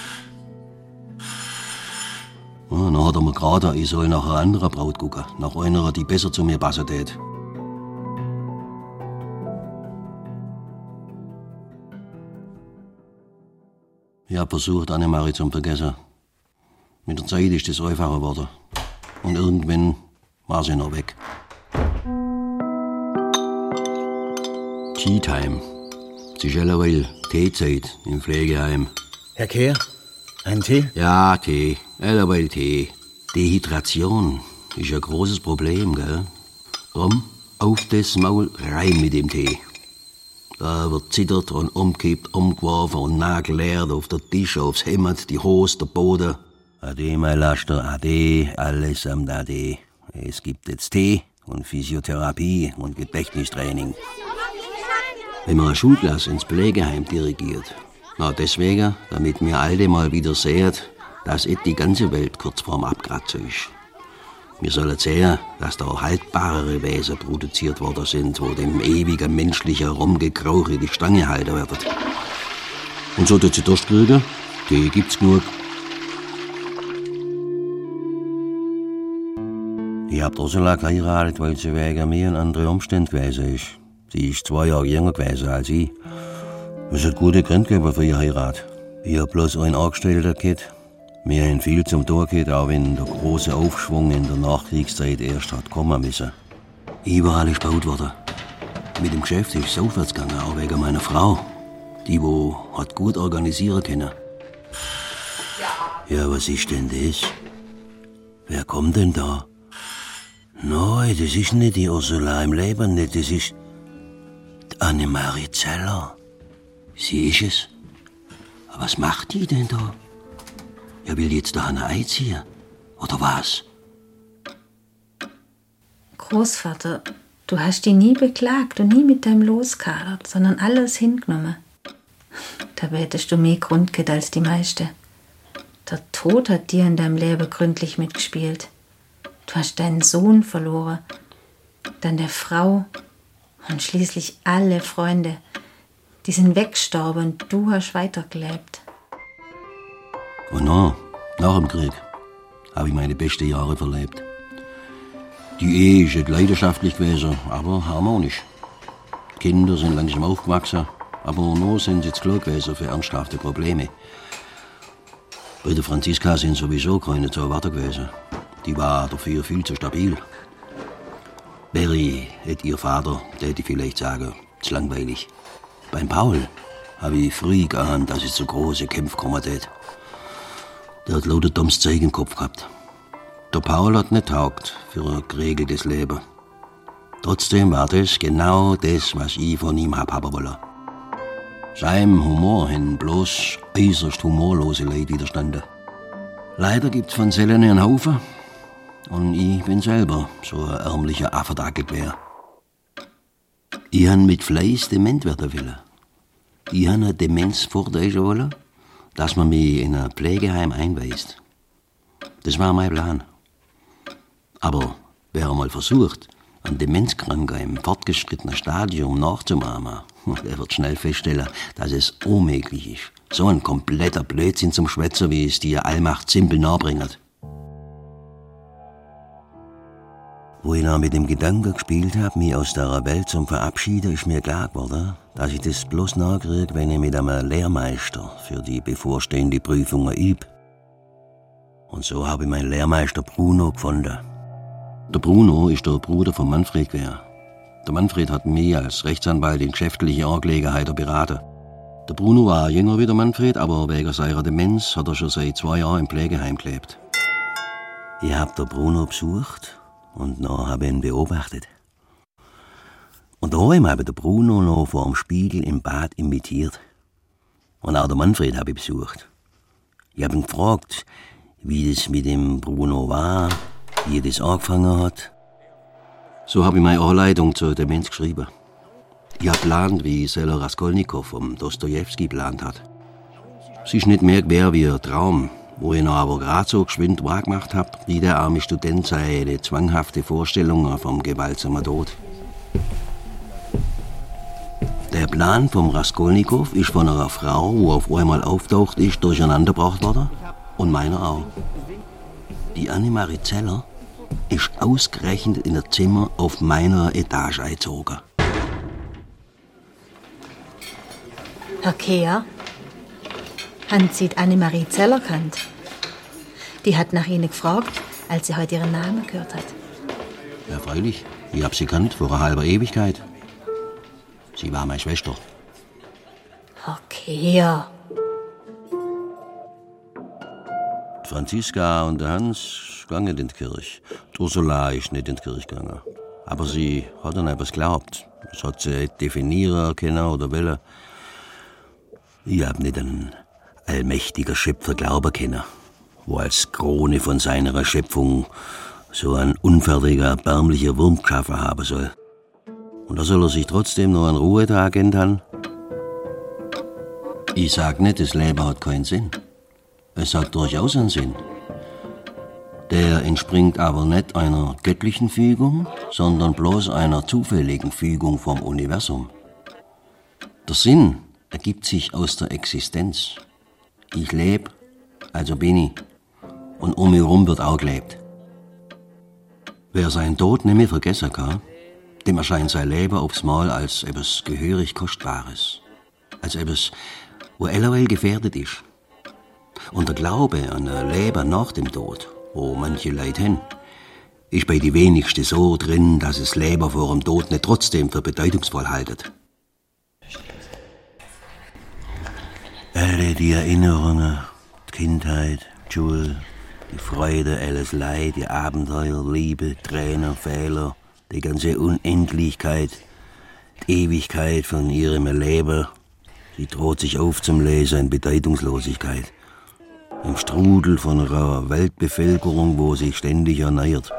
Ja, dann hat er mir geraten, ich soll nach einer anderen Braut gucken, nach einer, die besser zu mir passen tät. Ich hab versucht, Annemarie zu vergessen. Mit der Zeit ist es einfacher geworden. Und irgendwann war sie noch weg. Tea Time. Es ist alleweil Teezeit im Pflegeheim. Herr Kehr, einen Tee? Ja, Tee. Alleweil Tee. Dehydration ist ein großes Problem, gell? Drum, auf das Maul rein mit dem Tee. Da wird zittert und umkippt, umgeworfen und nagelleert auf der Tisch, aufs Hemd, die Hose, der Boden. Ade, mein Laster, ade, allesamt ade. Es gibt jetzt Tee und Physiotherapie und Gedächtnistraining. Wenn man eine Schulklasse ins Pflegeheim dirigiert, na deswegen, damit wir alle mal wieder sehen, dass die ganze Welt kurz vorm Abkratzen ist. Wir sollen sehen, dass da haltbarere Wesen produziert worden sind, wo dem ewigen menschlichen Rumgekrauche die Stange halten werden. Und so, dass sie durchkriegen, die gibt's genug. Ich hab Ursula geheiratet, weil sie wegen mir in andere Umstände gewesen ist. Sie ist 2 Jahre jünger gewesen als ich. Es hat gute Gründe gegeben für ihre Heirat. Ich hab bloß einen Angestellten gehabt. Wir haben viel zum Tor gehabt, auch wenn der große Aufschwung in der Nachkriegszeit erst hat kommen müssen. Überall ist gebaut worden. Mit dem Geschäft ist es aufwärts gegangen, auch wegen meiner Frau. Die, wo hat gut organisieren können. Ja, was ist denn das? Wer kommt denn da? Nein, das ist nicht die Ursula, im Leben nicht. Das ist die Annemarie Zeller. Sie ist es. Aber was macht die denn da? Er will jetzt da eine einziehen, oder was? Großvater, du hast dich nie beklagt und nie mit deinem Los gehadert, sondern alles hingenommen. Dabei hättest du mehr Grund gehabt als die meiste. Der Tod hat dir in deinem Leben gründlich mitgespielt. Du hast deinen Sohn verloren, dann der Frau und schließlich alle Freunde. Die sind weggestorben und du hast weitergelebt. Und nach dem Krieg habe ich meine besten Jahre verlebt. Die Ehe ist nicht leidenschaftlich gewesen, aber harmonisch. Die Kinder sind langsam aufgewachsen, aber nur sind sie jetzt klar gewesen für ernsthafte Probleme. Bei der Franziska sind sowieso keine zu erwarten gewesen. Die war dafür viel zu stabil. Berry hat ihr Vater, der hätte vielleicht sagen, zu langweilig. Beim Paul habe ich früh geahnt, dass es zu große Kämpfe kommen wird. Der hat lauter dummes Zeug im Kopf gehabt. Der Paul hat nicht taugt für ein geregeltes Leben. Trotzdem war das genau das, was ich von ihm haben wollte. Seinem Humor haben bloß äußerst humorlose Leute widerstanden. Leider gibt's von Selene einen Haufen. Und ich bin selber so ein ärmlicher Afferdackelbär. Ich han mit Fleiß dement werden wollen. Ich han eine Demenz vortäuschen wollen, dass man mich in ein Pflegeheim einweist. Das war mein Plan. Aber wer einmal versucht, einen Demenzkranken im fortgeschrittenen Stadium nachzumachen, der wird schnell feststellen, dass es unmöglich ist. So ein kompletter Blödsinn zum Schwätzen, wie es die Allmacht simpel nahebringt. Wo ich noch mit dem Gedanken gespielt habe, mich aus der Welt zum Verabschieden, ist mir klar geworden, dass ich das bloß nachkriege, wenn ich mit einem Lehrmeister für die bevorstehende Prüfungen übe. Und so habe ich meinen Lehrmeister Bruno gefunden. Der Bruno ist der Bruder von Manfred gewesen. Der Manfred hat mich als Rechtsanwalt in geschäftliche Angelegenheiten beraten. Der Bruno war jünger wie der Manfred, aber wegen seiner Demenz hat er schon seit 2 Jahren im Pflegeheim gelebt. Ich habe den Bruno besucht und noch habe ihn beobachtet. Und daheim habe ich den Bruno noch vor dem Spiegel im Bad imitiert. Und auch den Manfred habe ich besucht. Ich habe ihn gefragt, wie das mit dem Bruno war, wie er das angefangen hat. So habe ich meine Anleitung zur Demenz geschrieben. Ich habe geplant, wie Sella Raskolnikow vom Dostojewski geplant hat. Es ist nicht mehr gewesen wie ein Traum, wo ich noch aber gerade so geschwind wahrgemacht habe, wie der arme Student seine zwanghafte Vorstellungen vom gewaltsamen Tod. Der Plan vom Raskolnikow ist von einer Frau, die auf einmal auftaucht ist, durcheinandergebracht worden. Und meiner auch. Die Annemarie Zeller ist ausgerechnet in das Zimmer auf meiner Etage eingezogen. Herr Kehr, haben Sie die Annemarie Zeller kannt? Die hat nach Ihnen gefragt, als sie heute ihren Namen gehört hat. Ja, freilich. Ich hab sie kannt vor einer halben Ewigkeit. Sie war meine Schwester. Herr Kehr. Franziska und der Hans gingen in die Kirche. Die Ursula ist nicht in die Kirche gegangen. Aber sie hat an etwas geglaubt. Das hat sie nicht definieren können oder wollen. Ich hab nicht an allmächtiger Schöpfer glauben können, wo als Krone von seiner Schöpfung so ein unfertiger, erbärmlicher Wurm geschaffen haben soll. Und da soll er sich trotzdem noch einen Ruhetag ändern? Ich sag nicht, das Leben hat keinen Sinn. Es hat durchaus einen Sinn. Der entspringt aber nicht einer göttlichen Fügung, sondern bloß einer zufälligen Fügung vom Universum. Der Sinn ergibt sich aus der Existenz. Ich lebe, also bin ich. Und um mich herum wird auch gelebt. Wer seinen Tod nicht mehr vergessen kann, dem erscheint sein Leben aufs Mal als etwas gehörig Kostbares. Als etwas, wo allerweil gefährdet ist. Und der Glaube an ein Leben nach dem Tod, wo manche Leute haben, ist bei die wenigsten so drin, dass das Leben vor dem Tod nicht trotzdem für bedeutungsvoll haltet. Alle die Erinnerungen, die Kindheit, die Schule, die Freude, alles Leid, die Abenteuer, Liebe, Tränen, Fehler, die ganze Unendlichkeit, die Ewigkeit von ihrem Leben, sie droht sich aufzulösen in Bedeutungslosigkeit. Im Strudel von einer Weltbevölkerung, wo sich ständig erneuert.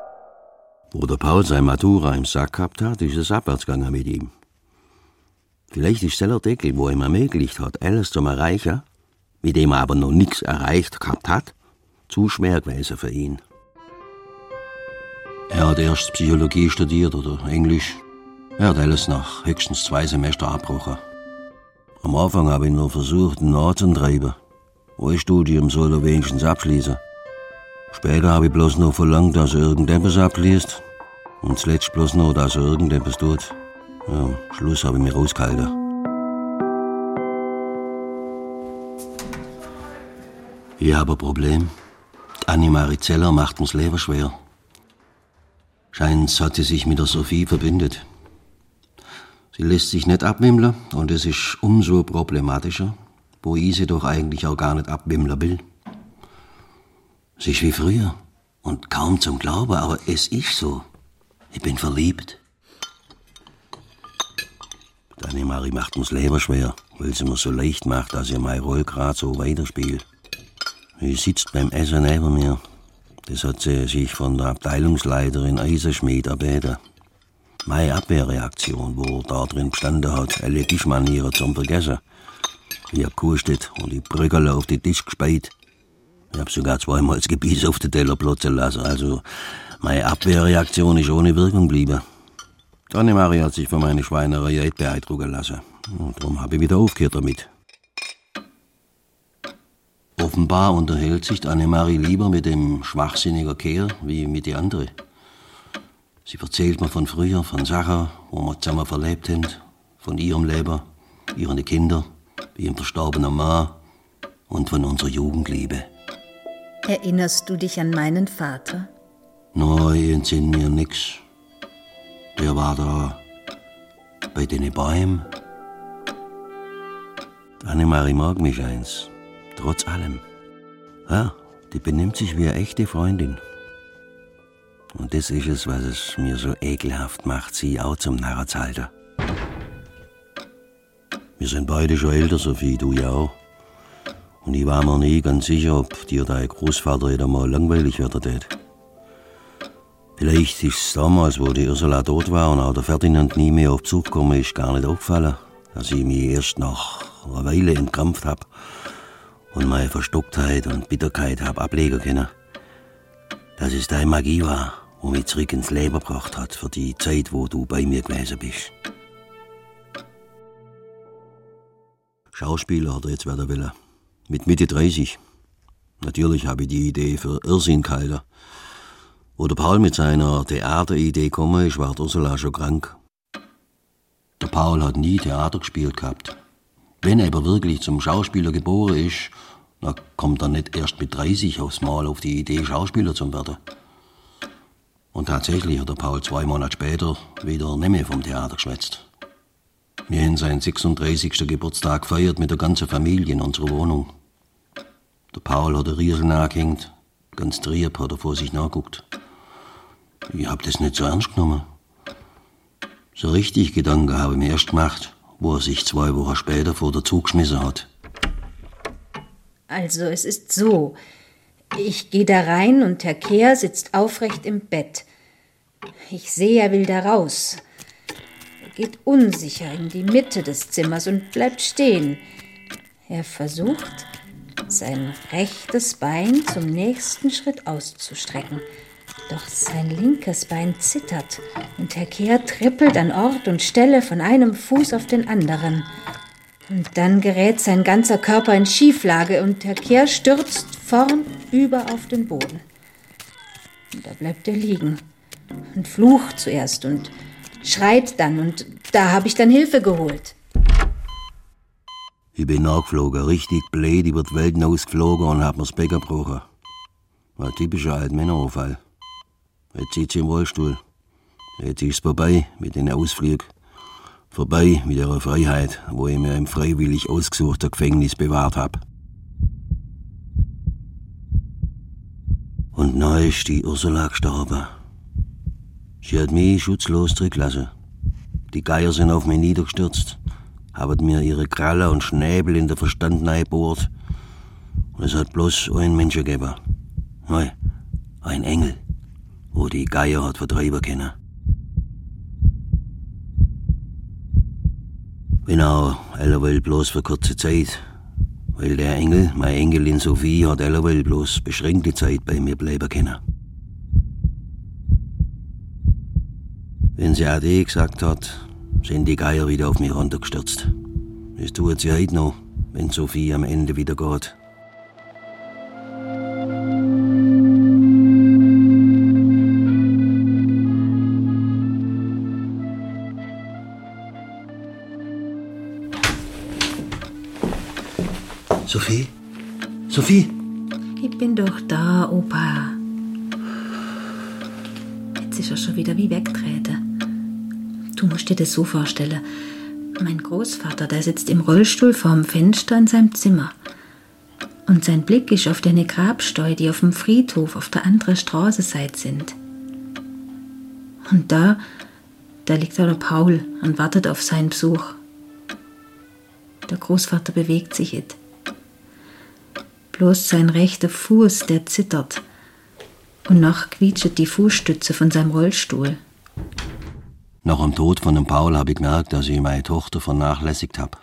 Wo der Paul seine Matura im Sack gehabt hat, ist es abwärts gegangen mit ihm. Vielleicht ist der Deckel, wo ihm ermöglicht hat, alles zum Erreichen, mit dem er aber noch nichts erreicht gehabt hat, zu schwer gewesen für ihn. Er hat erst Psychologie studiert oder Englisch. Er hat alles nach höchstens 2 Semester abgebrochen. Am Anfang habe ich nur versucht, ihn anzutreiben. Ein Studium soll er wenigstens abschließen. Später habe ich bloß noch verlangt, dass er irgendetwas abschließt. Und zuletzt bloß noch, dass er irgendetwas tut. Ja, am Schluss habe ich mich rausgehalten. Ich habe ein Problem. Die Annemarie Zeller macht mir's Leben schwer. Scheint hat sie sich mit der Sophie verbündet. Sie lässt sich nicht abwimmeln und es ist umso problematischer, wo ich sie doch eigentlich auch gar nicht abwimmeln will. Es ist wie früher und kaum zum Glauben, aber es ist so. Ich bin verliebt. Die Annemarie macht mir's Leben schwer, weil sie mir so leicht macht, dass ich meine Rolle gerade so weiterspiele. Sie sitzt beim Essen neben mir. Das hat sie sich von der Abteilungsleiterin Eisenschmied erbeten. Meine Abwehrreaktion, wo da drin bestanden hat, alle Tischmanieren zum Vergessen. Ich hab gehustet und die Brüggerle auf den Tisch gespeit. Ich hab sogar 2-mal das Gebiss auf den Teller platzen lassen. Also, meine Abwehrreaktion ist ohne Wirkung geblieben. Die Annemarie hat sich von meiner Schweinerei nicht beeindrucken lassen. Und darum habe ich wieder aufgehört damit. Offenbar unterhält sich die Annemarie lieber mit dem schwachsinnigen Kerl wie mit den anderen. Sie erzählt mir von früher, von Sachen, wo wir zusammen verlebt haben, von ihrem Leben, ihren Kindern, ihrem verstorbenen Mann und von unserer Jugendliebe. Erinnerst du dich an meinen Vater? Nein, ich entsinne mir nix. Der war da bei den Bäumen. Annemarie mag mich eins. Trotz allem. Ja, die benimmt sich wie eine echte Freundin. Und das ist es, was es mir so ekelhaft macht, sie auch zum Narren zu halten. Wir sind beide schon älter, Sophie, du ja auch. Und ich war mir nie ganz sicher, ob dir dein Großvater wieder mal langweilig werden wird. Vielleicht ist es damals, wo die Ursula tot war und auch der Ferdinand nie mehr auf Besuch gekommen ist, gar nicht aufgefallen, dass ich mich erst nach einer Weile entkrampft habe und meine Verstocktheit und Bitterkeit hab ablegen können. Dass es deine Magie war, die mich zurück ins Leben gebracht hat für die Zeit, wo du bei mir gewesen bist. Schauspieler hat er jetzt werden wollen. Mit Mitte 30. Natürlich habe ich die Idee für Irrsinn gehalten. Wo der Paul mit seiner Theateridee gekommen ist, war Ursula schon krank. Der Paul hat nie Theater gespielt gehabt. Wenn er aber wirklich zum Schauspieler geboren ist, dann kommt er nicht erst mit 30 aufs Mal auf die Idee, Schauspieler zu werden. Und tatsächlich hat der Paul 2 Monate später wieder nicht mehr vom Theater geschwätzt. Wir haben seinen 36. Geburtstag gefeiert mit der ganzen Familie in unserer Wohnung. Der Paul hat eine Riesel angehängt, ganz trieb hat er vor sich nachgeguckt. Ich hab das nicht so ernst genommen. So richtig Gedanken habe ich mir erst gemacht, wo er sich 2 Wochen später vor der Zug geschmissen hat. Also, es ist so. Ich gehe da rein und Herr Kehr sitzt aufrecht im Bett. Ich sehe, er will da raus. Er geht unsicher in die Mitte des Zimmers und bleibt stehen. Er versucht, sein rechtes Bein zum nächsten Schritt auszustrecken. Doch sein linkes Bein zittert und Herr Kehr trippelt an Ort und Stelle von einem Fuß auf den anderen. Und dann gerät sein ganzer Körper in Schieflage und Herr Kehr stürzt vornüber auf den Boden. Und da bleibt er liegen und flucht zuerst und schreit dann und da habe ich dann Hilfe geholt. Ich bin nachgeflogen, richtig blöd über die Welt hinausgeflogen und hab mir's Becken gebrochen. War ein typischer Altmännerunfall. Jetzt sitzt sie im Rollstuhl. Jetzt ist es vorbei mit den Ausflügen. Vorbei mit ihrer Freiheit, wo ich mir im freiwillig ausgesuchten Gefängnis bewahrt hab. Und neu ist die Ursula gestorben. Sie hat mich schutzlos zurückgelassen. Die Geier sind auf mich niedergestürzt, haben mir ihre Krallen und Schnäbel in den Verstand reingebohrt. Und es hat bloß einen Menschen gegeben. Nein, ein Engel, wo die Geier hat vertreiben können. Bin auch alleweil bloß für kurze Zeit, weil der Engel, meine Enkelin Sophie, hat alleweil bloß beschränkte Zeit bei mir bleiben können. Wenn sie Ade gesagt hat, sind die Geier wieder auf mich runtergestürzt. Das tut sie heute noch, wenn Sophie am Ende wieder geht. Sophie? Sophie? Ich bin doch da, Opa. Jetzt ist er schon wieder wie wegtreten. Du musst dir das so vorstellen. Mein Großvater, der sitzt im Rollstuhl vorm Fenster in seinem Zimmer. Und sein Blick ist auf deine Grabsteu, die auf dem Friedhof auf der anderen Straßenseite sind. Und da liegt auch der Paul und wartet auf seinen Besuch. Der Großvater bewegt sich nicht. Bloß sein rechter Fuß, der zittert. Und noch quietscht die Fußstütze von seinem Rollstuhl. Nach dem Tod von dem Paul habe ich gemerkt, dass ich meine Tochter vernachlässigt habe.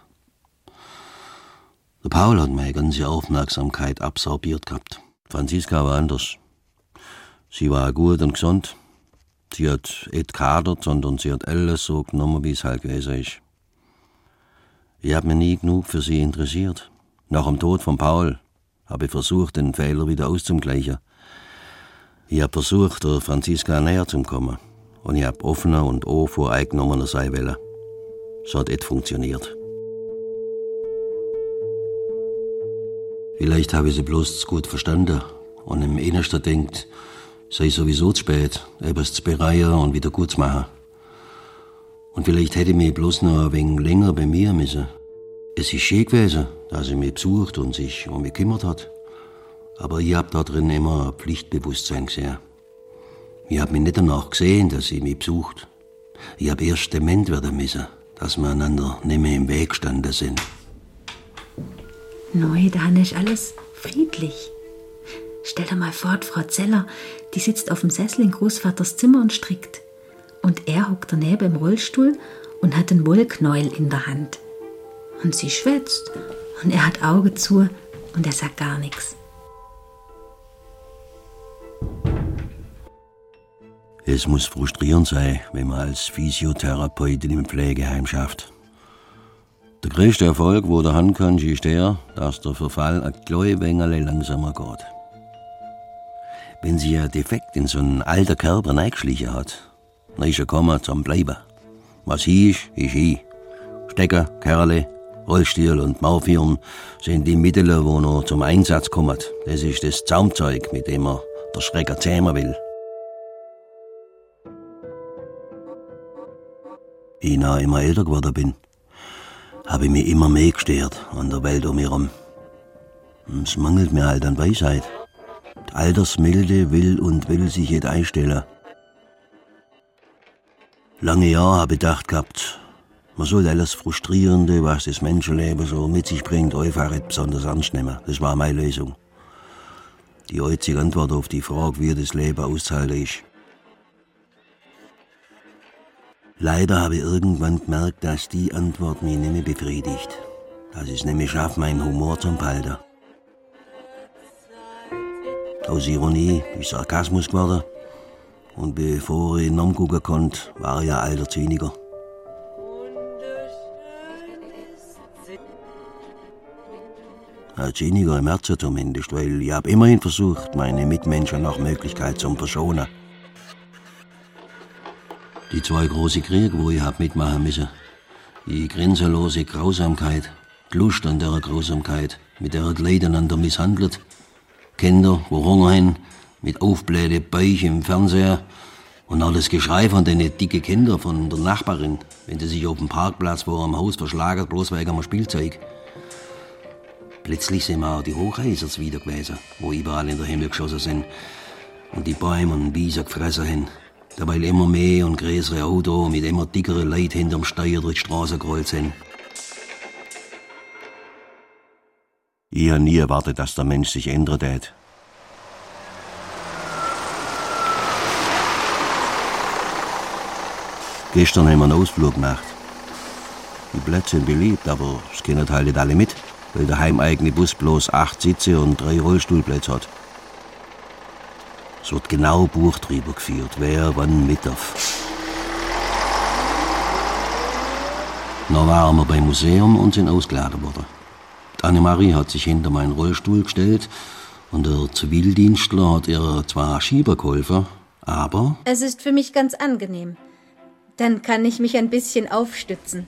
Der Paul hat meine ganze Aufmerksamkeit absorbiert gehabt. Franziska war anders. Sie war gut und gesund. Sie hat nicht gehadert, sondern sie hat alles so genommen, wie es halt gewesen ist. Ich habe mich nie genug für sie interessiert. Nach dem Tod von Paul habe ich versucht, den Fehler wieder auszugleichen. Ich habe versucht, der Franziska näher zu kommen. Und ich habe offener und voreingenommener sein wollen. Es hat nicht funktioniert. Vielleicht habe ich sie bloß zu gut verstanden und im Innersten denkt, sei sowieso zu spät, etwas zu bereuen und wieder gut zu machen. Und vielleicht hätte ich mich bloß noch ein wenig länger bei mir müssen. Es ist schön gewesen, dass sie mich besucht und sich um mich gekümmert hat. Aber ich habe da drin immer ein Pflichtbewusstsein gesehen. Ich habe mich nicht danach gesehen, dass sie mich besucht. Ich habe erst dement werden müssen, dass wir einander nicht mehr im Weg gestanden sind. Neu, da ist alles friedlich. Stell dir mal vor, Frau Zeller, die sitzt auf dem Sessel in Großvaters Zimmer und strickt. Und er hockt daneben im Rollstuhl und hat einen Wollknäuel in der Hand. Und sie schwätzt und er hat Augen zu und er sagt gar nichts. Es muss frustrierend sein, wenn man als Physiotherapeutin im Pflegeheim schafft. Der größte Erfolg, wo der haben kann, ist der, dass der Verfall ein kleines wenig langsamer geht. Wenn sie ein Defekt in so einen alten Körper eingeschlichen hat, dann ist er gekommen zum Bleiben. Was hier ist hier. Stecker, Kerle, Rollstuhl und Morphium sind die Mittel, die noch zum Einsatz kommen. Das ist das Zaumzeug, mit dem man der Schrecker zähmen will. Wie ich noch immer älter geworden bin, habe ich mich immer mehr gestört an der Welt um mich herum. Es mangelt mir halt an Weisheit. Die Altersmilde will sich nicht einstellen. Lange Jahre habe ich gedacht gehabt, man soll alles Frustrierende, was das Menschenleben so mit sich bringt, einfach nicht besonders ernst nehmen. Das war meine Lösung. Die einzige Antwort auf die Frage, wie das Leben auszuhalten ist. Leider habe ich irgendwann gemerkt, dass die Antwort mich nicht mehr befriedigt. Dass ich es nicht mehr schaffe, meinen Humor zu behalten. Aus Ironie ist Sarkasmus geworden. Und bevor ich nachgucken konnte, war ich ein alter Zyniker. Ein Zyniker im Herzen zumindest, weil ich habe immerhin versucht, meine Mitmenschen nach Möglichkeit zu verschonen. Die 2 große Kriege, wo ich hab mitmachen müssen. Die grenzenlose Grausamkeit, die Lust an der Grausamkeit, mit der die Leute einander misshandelt. Kinder, wo Hunger haben, mit aufblähten Bauch im Fernseher. Und auch das Geschrei von den dicken Kindern von der Nachbarin, wenn sie sich auf dem Parkplatz vor dem Haus verschlagen, bloß wegen einem Spielzeug. Plötzlich sind mir auch die Hochhäuser wieder gewesen, wo überall in den Himmel geschossen sind. Und die Bäume und Wiesen gefressen haben. Dabei immer mehr und größere Autos mit immer dickeren Leuten hinterm Steuer durch die Straße gerollt sind. Ich habe nie erwartet, dass der Mensch sich ändern wird. Gestern haben wir einen Ausflug gemacht. Die Plätze sind beliebt, aber es können halt nicht alle mit, weil der heimeigene Bus bloß 8 Sitze und 3 Rollstuhlplätze hat. Es wird genau Buch drüber geführt, wer wann mit darf. Dann waren wir beim Museum und sind ausgeladen worden. Die Annemarie hat sich hinter meinen Rollstuhl gestellt und der Zivildienstler hat ihr zwar Schieber geholfen, aber... Es ist für mich ganz angenehm. Dann kann ich mich ein bisschen aufstützen.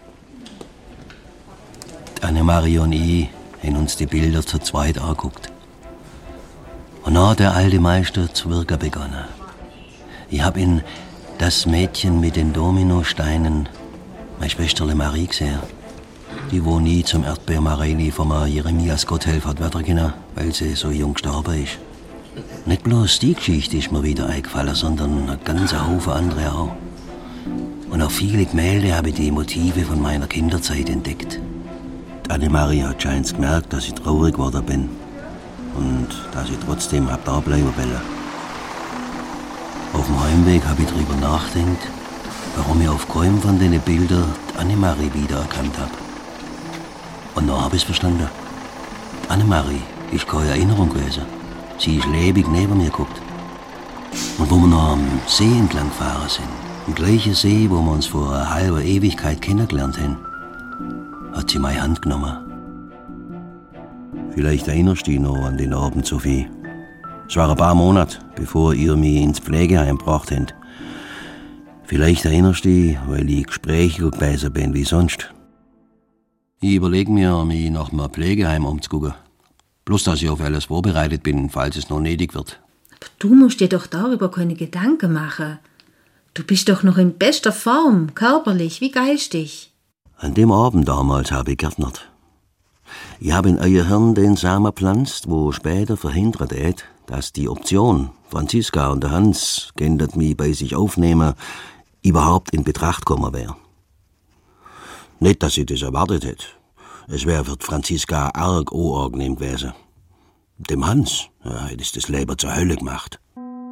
Die Annemarie und ich haben uns die Bilder zu zweit angeguckt. Und dann hat der alte Meister zu wirken begonnen. Ich hab in Das Mädchen mit den Dominosteinen meine Schwesterle Marie gesehen. Die, wo nie zum Erdbeermareili von Jeremias Gotthelfer hat werden können, weil sie so jung gestorben ist. Nicht bloß die Geschichte ist mir wieder eingefallen, sondern ein ganzer Haufen andere auch. Und auf viele Gemälde habe ich die Motive von meiner Kinderzeit entdeckt. Die Annemarie hat scheinbar gemerkt, dass ich traurig geworden bin. Und dass ich trotzdem hab da bleiben wollen. Auf dem Heimweg habe ich darüber nachgedacht, warum ich auf keinem von den Bildern die Annemarie wiedererkannt habe. Und dann habe ich es verstanden. Die Annemarie ist keine Erinnerung gewesen. Sie ist lebendig neben mir geguckt. Und wo wir noch am See entlang gefahren sind, im gleichen See, wo wir uns vor einer halben Ewigkeit kennengelernt haben, hat sie meine Hand genommen. Vielleicht erinnerst du dich noch an den Abend, Sophie. Es war ein paar Monate, bevor ihr mich ins Pflegeheim gebracht habt. Vielleicht erinnerst du dich, weil ich gesprächiger gewesen bin wie sonst. Ich überlege mir, mich nach einem Pflegeheim umzugucken. Bloß, dass ich auf alles vorbereitet bin, falls es noch nötig wird. Aber du musst dir doch darüber keine Gedanken machen. Du bist doch noch in bester Form, körperlich wie geistig. An dem Abend damals habe ich gärtnert. Ich habe in euer Hirn den Samen gepflanzt, wo später verhindert hat, dass die Option, Franziska und der Hans könnten mich bei sich aufnehmen, überhaupt in Betracht gekommen wäre. Nicht, dass ich das erwartet hätte. Es wäre für Franziska arg unangenehm gewesen. Dem Hans hätte es das Leben zur Hölle gemacht.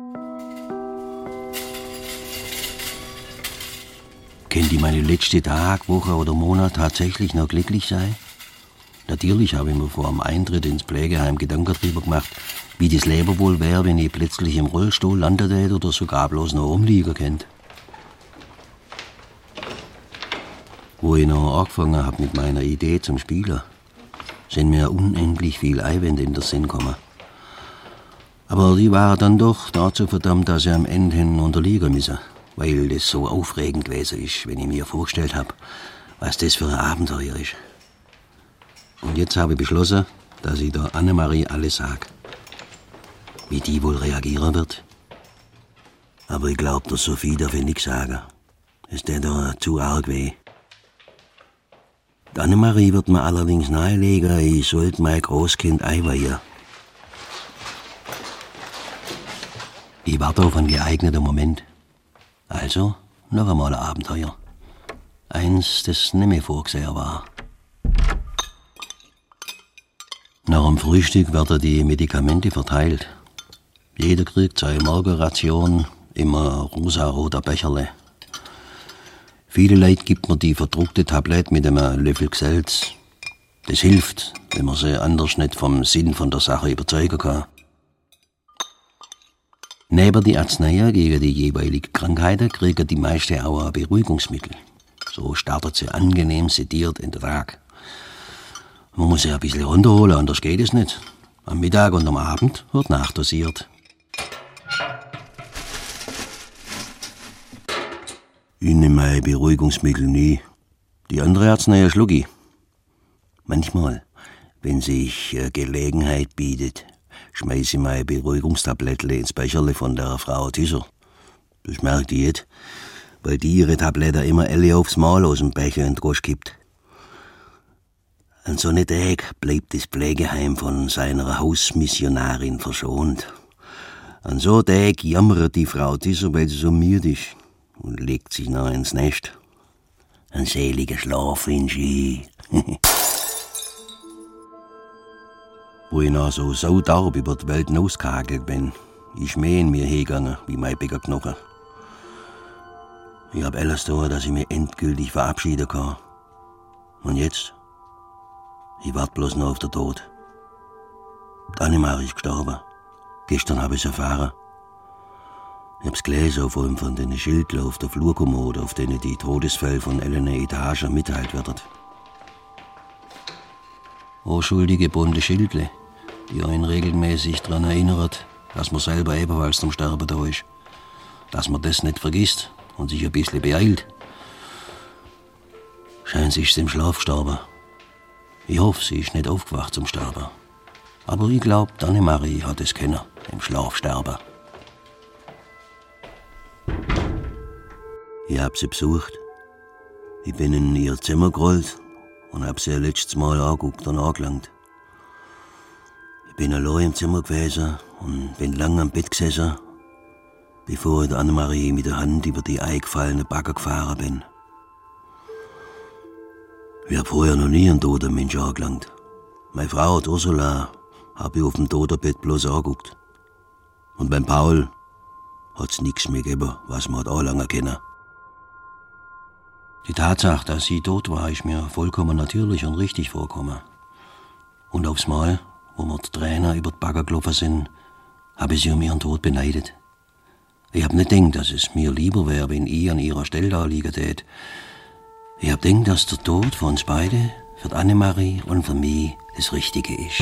Können die meine letzten Tage, Woche oder Monat tatsächlich noch glücklich sein? Natürlich habe ich mir vor dem Eintritt ins Pflegeheim Gedanken darüber gemacht, wie das Leben wohl wäre, wenn ich plötzlich im Rollstuhl landen hätte oder sogar bloß noch rumliegen könnte. Wo ich noch angefangen habe mit meiner Idee zum Spielen, sind mir unendlich viel Einwände in den Sinn gekommen. Aber die waren dann doch dazu verdammt, dass ich am Ende hin unterliegen müsse, weil das so aufregend gewesen ist, wenn ich mir vorgestellt habe, was das für ein Abenteuer ist. Und jetzt habe ich beschlossen, dass ich der Annemarie alles sage. Wie die wohl reagieren wird. Aber ich glaube, der Sophie darf ich nichts sagen. Es tut ihr zu arg weh. Die Annemarie wird mir allerdings nahelegen, ich sollte mein Großkind einweihen. Ich warte auf einen geeigneten Moment. Also, noch einmal ein Abenteuer. Eins, das nicht mehr vorgesehen war. Nach dem Frühstück werden die Medikamente verteilt. Jeder kriegt seine Morgenration, immer rosa-roter Becherle. Viele Leute gibt man die verdruckte Tablette mit einem Löffel Salz. Das hilft, wenn man sie anders nicht vom Sinn von der Sache überzeugen kann. Neben die Arzneien gegen die jeweiligen Krankheiten kriegen die meisten auch ein Beruhigungsmittel. So startet sie angenehm sediert in den Tag. Man muss sie ein bisschen runterholen, anders geht es nicht. Am Mittag und am Abend wird nachdosiert. Ich nehme mein Beruhigungsmittel nie. Die andere Arznei schluck ich. Manchmal, wenn sich Gelegenheit bietet, schmeiße ich mein Beruhigungstablettle ins Becherle von der Frau Tisser. Das merkt die jetzt, weil die ihre Tabletten immer alle aufs Mal aus dem Becher in den Gosch gibt. An so einem Tag bleibt das Pflegeheim von seiner Hausmissionarin verschont. An so einem Tag jammert die Frau Tisser, weil sie so müde ist und legt sich noch ins Nest. Ein seliger Schlaf wünsche ich. Wo ich noch so saudarb über die Welt hinausgehagelt bin, ist mehr in mir hergegangen wie mein Bäckerknochen. Ich hab alles getan, dass ich mich endgültig verabschieden kann. Und jetzt? Ich warte bloß noch auf den Tod. Die Annemarie ist gestorben. Gestern habe ich es erfahren. Ich hab's gelesen auf einem von den Schildern auf der Flurkommode, auf denen die Todesfälle von allen Etagen mitteilt werden. Unschuldige bunte Schildle, die einen regelmäßig daran erinnert, dass man selber ebenfalls zum Sterben da ist. Dass man das nicht vergisst und sich ein bisschen beeilt. Scheint sie ist im Schlaf gestorben. Ich hoffe, sie ist nicht aufgewacht zum Sterben. Aber ich glaube, Annemarie hat es können, im Schlaf sterben. Ich hab sie besucht. Ich bin in ihr Zimmer gerollt und hab sie letztes Mal angeguckt und angelangt. Ich bin allein im Zimmer gewesen und bin lang am Bett gesessen, bevor ich Annemarie mit der Hand über die eingefallene Backe gefahren bin. Ich hab vorher noch nie einen toten Mensch angelangt. Meine Frau, die Ursula, hab ich auf dem Totenbett bloß angeguckt. Und beim Paul hat's nichts mehr gegeben, was man anlangen können. Die Tatsache, dass sie tot war, ist mir vollkommen natürlich und richtig vorgekommen. Und aufs Mal, wo mir die Tränen über die Backe gelaufen sind, habe ich sie um ihren Tod beneidet. Ich hab nicht gedacht, dass es mir lieber wäre, wenn ich an ihrer Stelle da liegen tät. Ich hab gedacht, dass der Tod für uns beide, für Annemarie und für mich, das Richtige ist.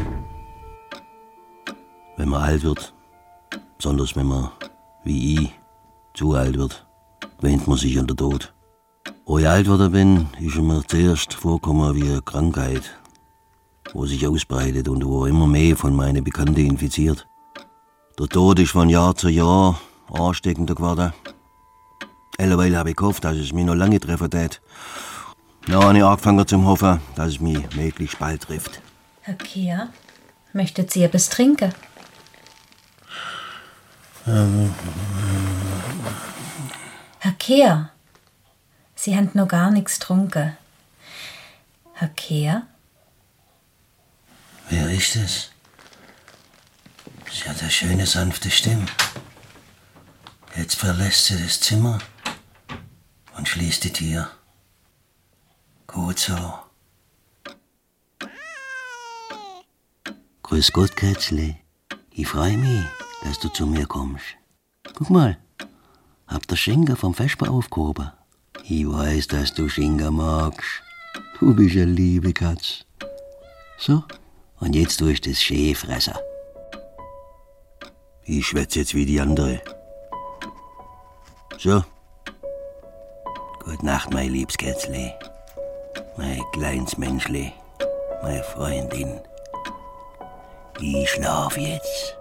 Wenn man alt wird, besonders wenn man, wie ich, zu alt wird, wähnt man sich an den Tod. Wo ich alt geworden bin, ist mir zuerst vorgekommen wie eine Krankheit, wo sich ausbreitet und wo immer mehr von meinen Bekannten infiziert. Der Tod ist von Jahr zu Jahr ansteckender geworden. Alleweil habe ich gehofft, dass es mich noch lange treffen wird. Dann habe ich angefangen zu hoffen, dass es mich möglichst bald trifft. Herr Kehr, möchtet Sie etwas trinken? Herr Kehr, Sie haben noch gar nichts getrunken. Herr Kehr? Wer ist es? Sie hat eine schöne, sanfte Stimme. Jetzt verlässt sie das Zimmer und schließt die Tür. Gut so. Grüß Gott, Kätzle. Ich freue mich, dass du zu mir kommst. Guck mal, hab der Schinken vom Vesper aufgehoben. Ich weiß, dass du Schinken magst. Du bist eine liebe Katz. So, und jetzt tust du das schön fressen. Ich schwätze jetzt wie die andere. So. Gute Nacht, mein liebes Kätzle. Mein kleines Menschle. Meine Freundin. Ich schlaf jetzt.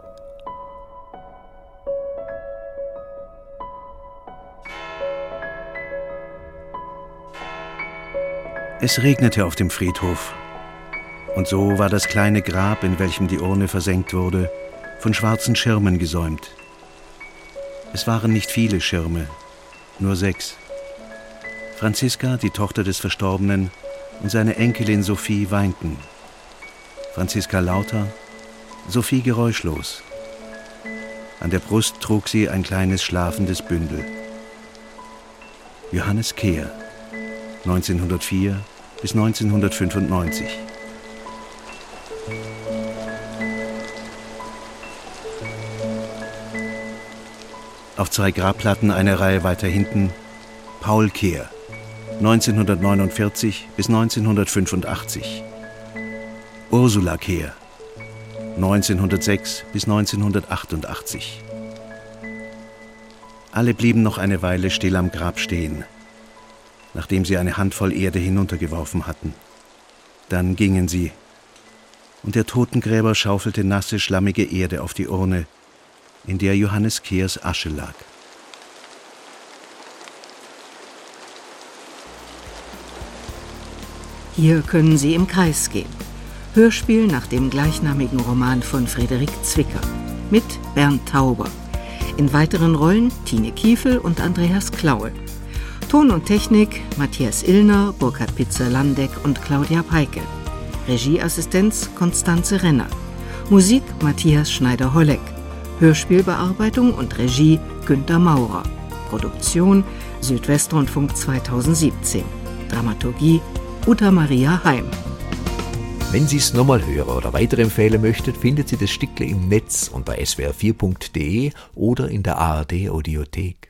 Es regnete auf dem Friedhof. Und so war das kleine Grab, in welchem die Urne versenkt wurde, von schwarzen Schirmen gesäumt. Es waren nicht viele Schirme, nur 6. Franziska, die Tochter des Verstorbenen, und seine Enkelin Sophie weinten. Franziska lauter, Sophie geräuschlos. An der Brust trug sie ein kleines schlafendes Bündel. Johannes Kehr, 1904 bis 1995. Auf 2 Grabplatten eine Reihe weiter hinten Paul Kehr, 1949 bis 1985. Ursula Kehr, 1906 bis 1988. Alle blieben noch eine Weile still am Grab stehen, nachdem sie eine Handvoll Erde hinuntergeworfen hatten. Dann gingen sie, und der Totengräber schaufelte nasse, schlammige Erde auf die Urne, in der Johannes Kehrs Asche lag. Hier können Sie im Kreis gehen. Hörspiel nach dem gleichnamigen Roman von Friederik Zwicker mit Bernd Tauber. In weiteren Rollen Tine Kiefel und Andreas Klaue. Ton und Technik Matthias Illner, Burkhard Pitzer-Landeck und Claudia Peike. Regieassistenz Konstanze Renner. Musik Matthias Schneider-Holleck. Hörspielbearbeitung und Regie Günter Maurer. Produktion Südwestrundfunk 2017. Dramaturgie Uta Maria Heim. Wenn Sie es nochmal hören oder weiterempfehlen möchtet, findet Sie das Stückle im Netz unter swr4.de oder in der ARD Audiothek.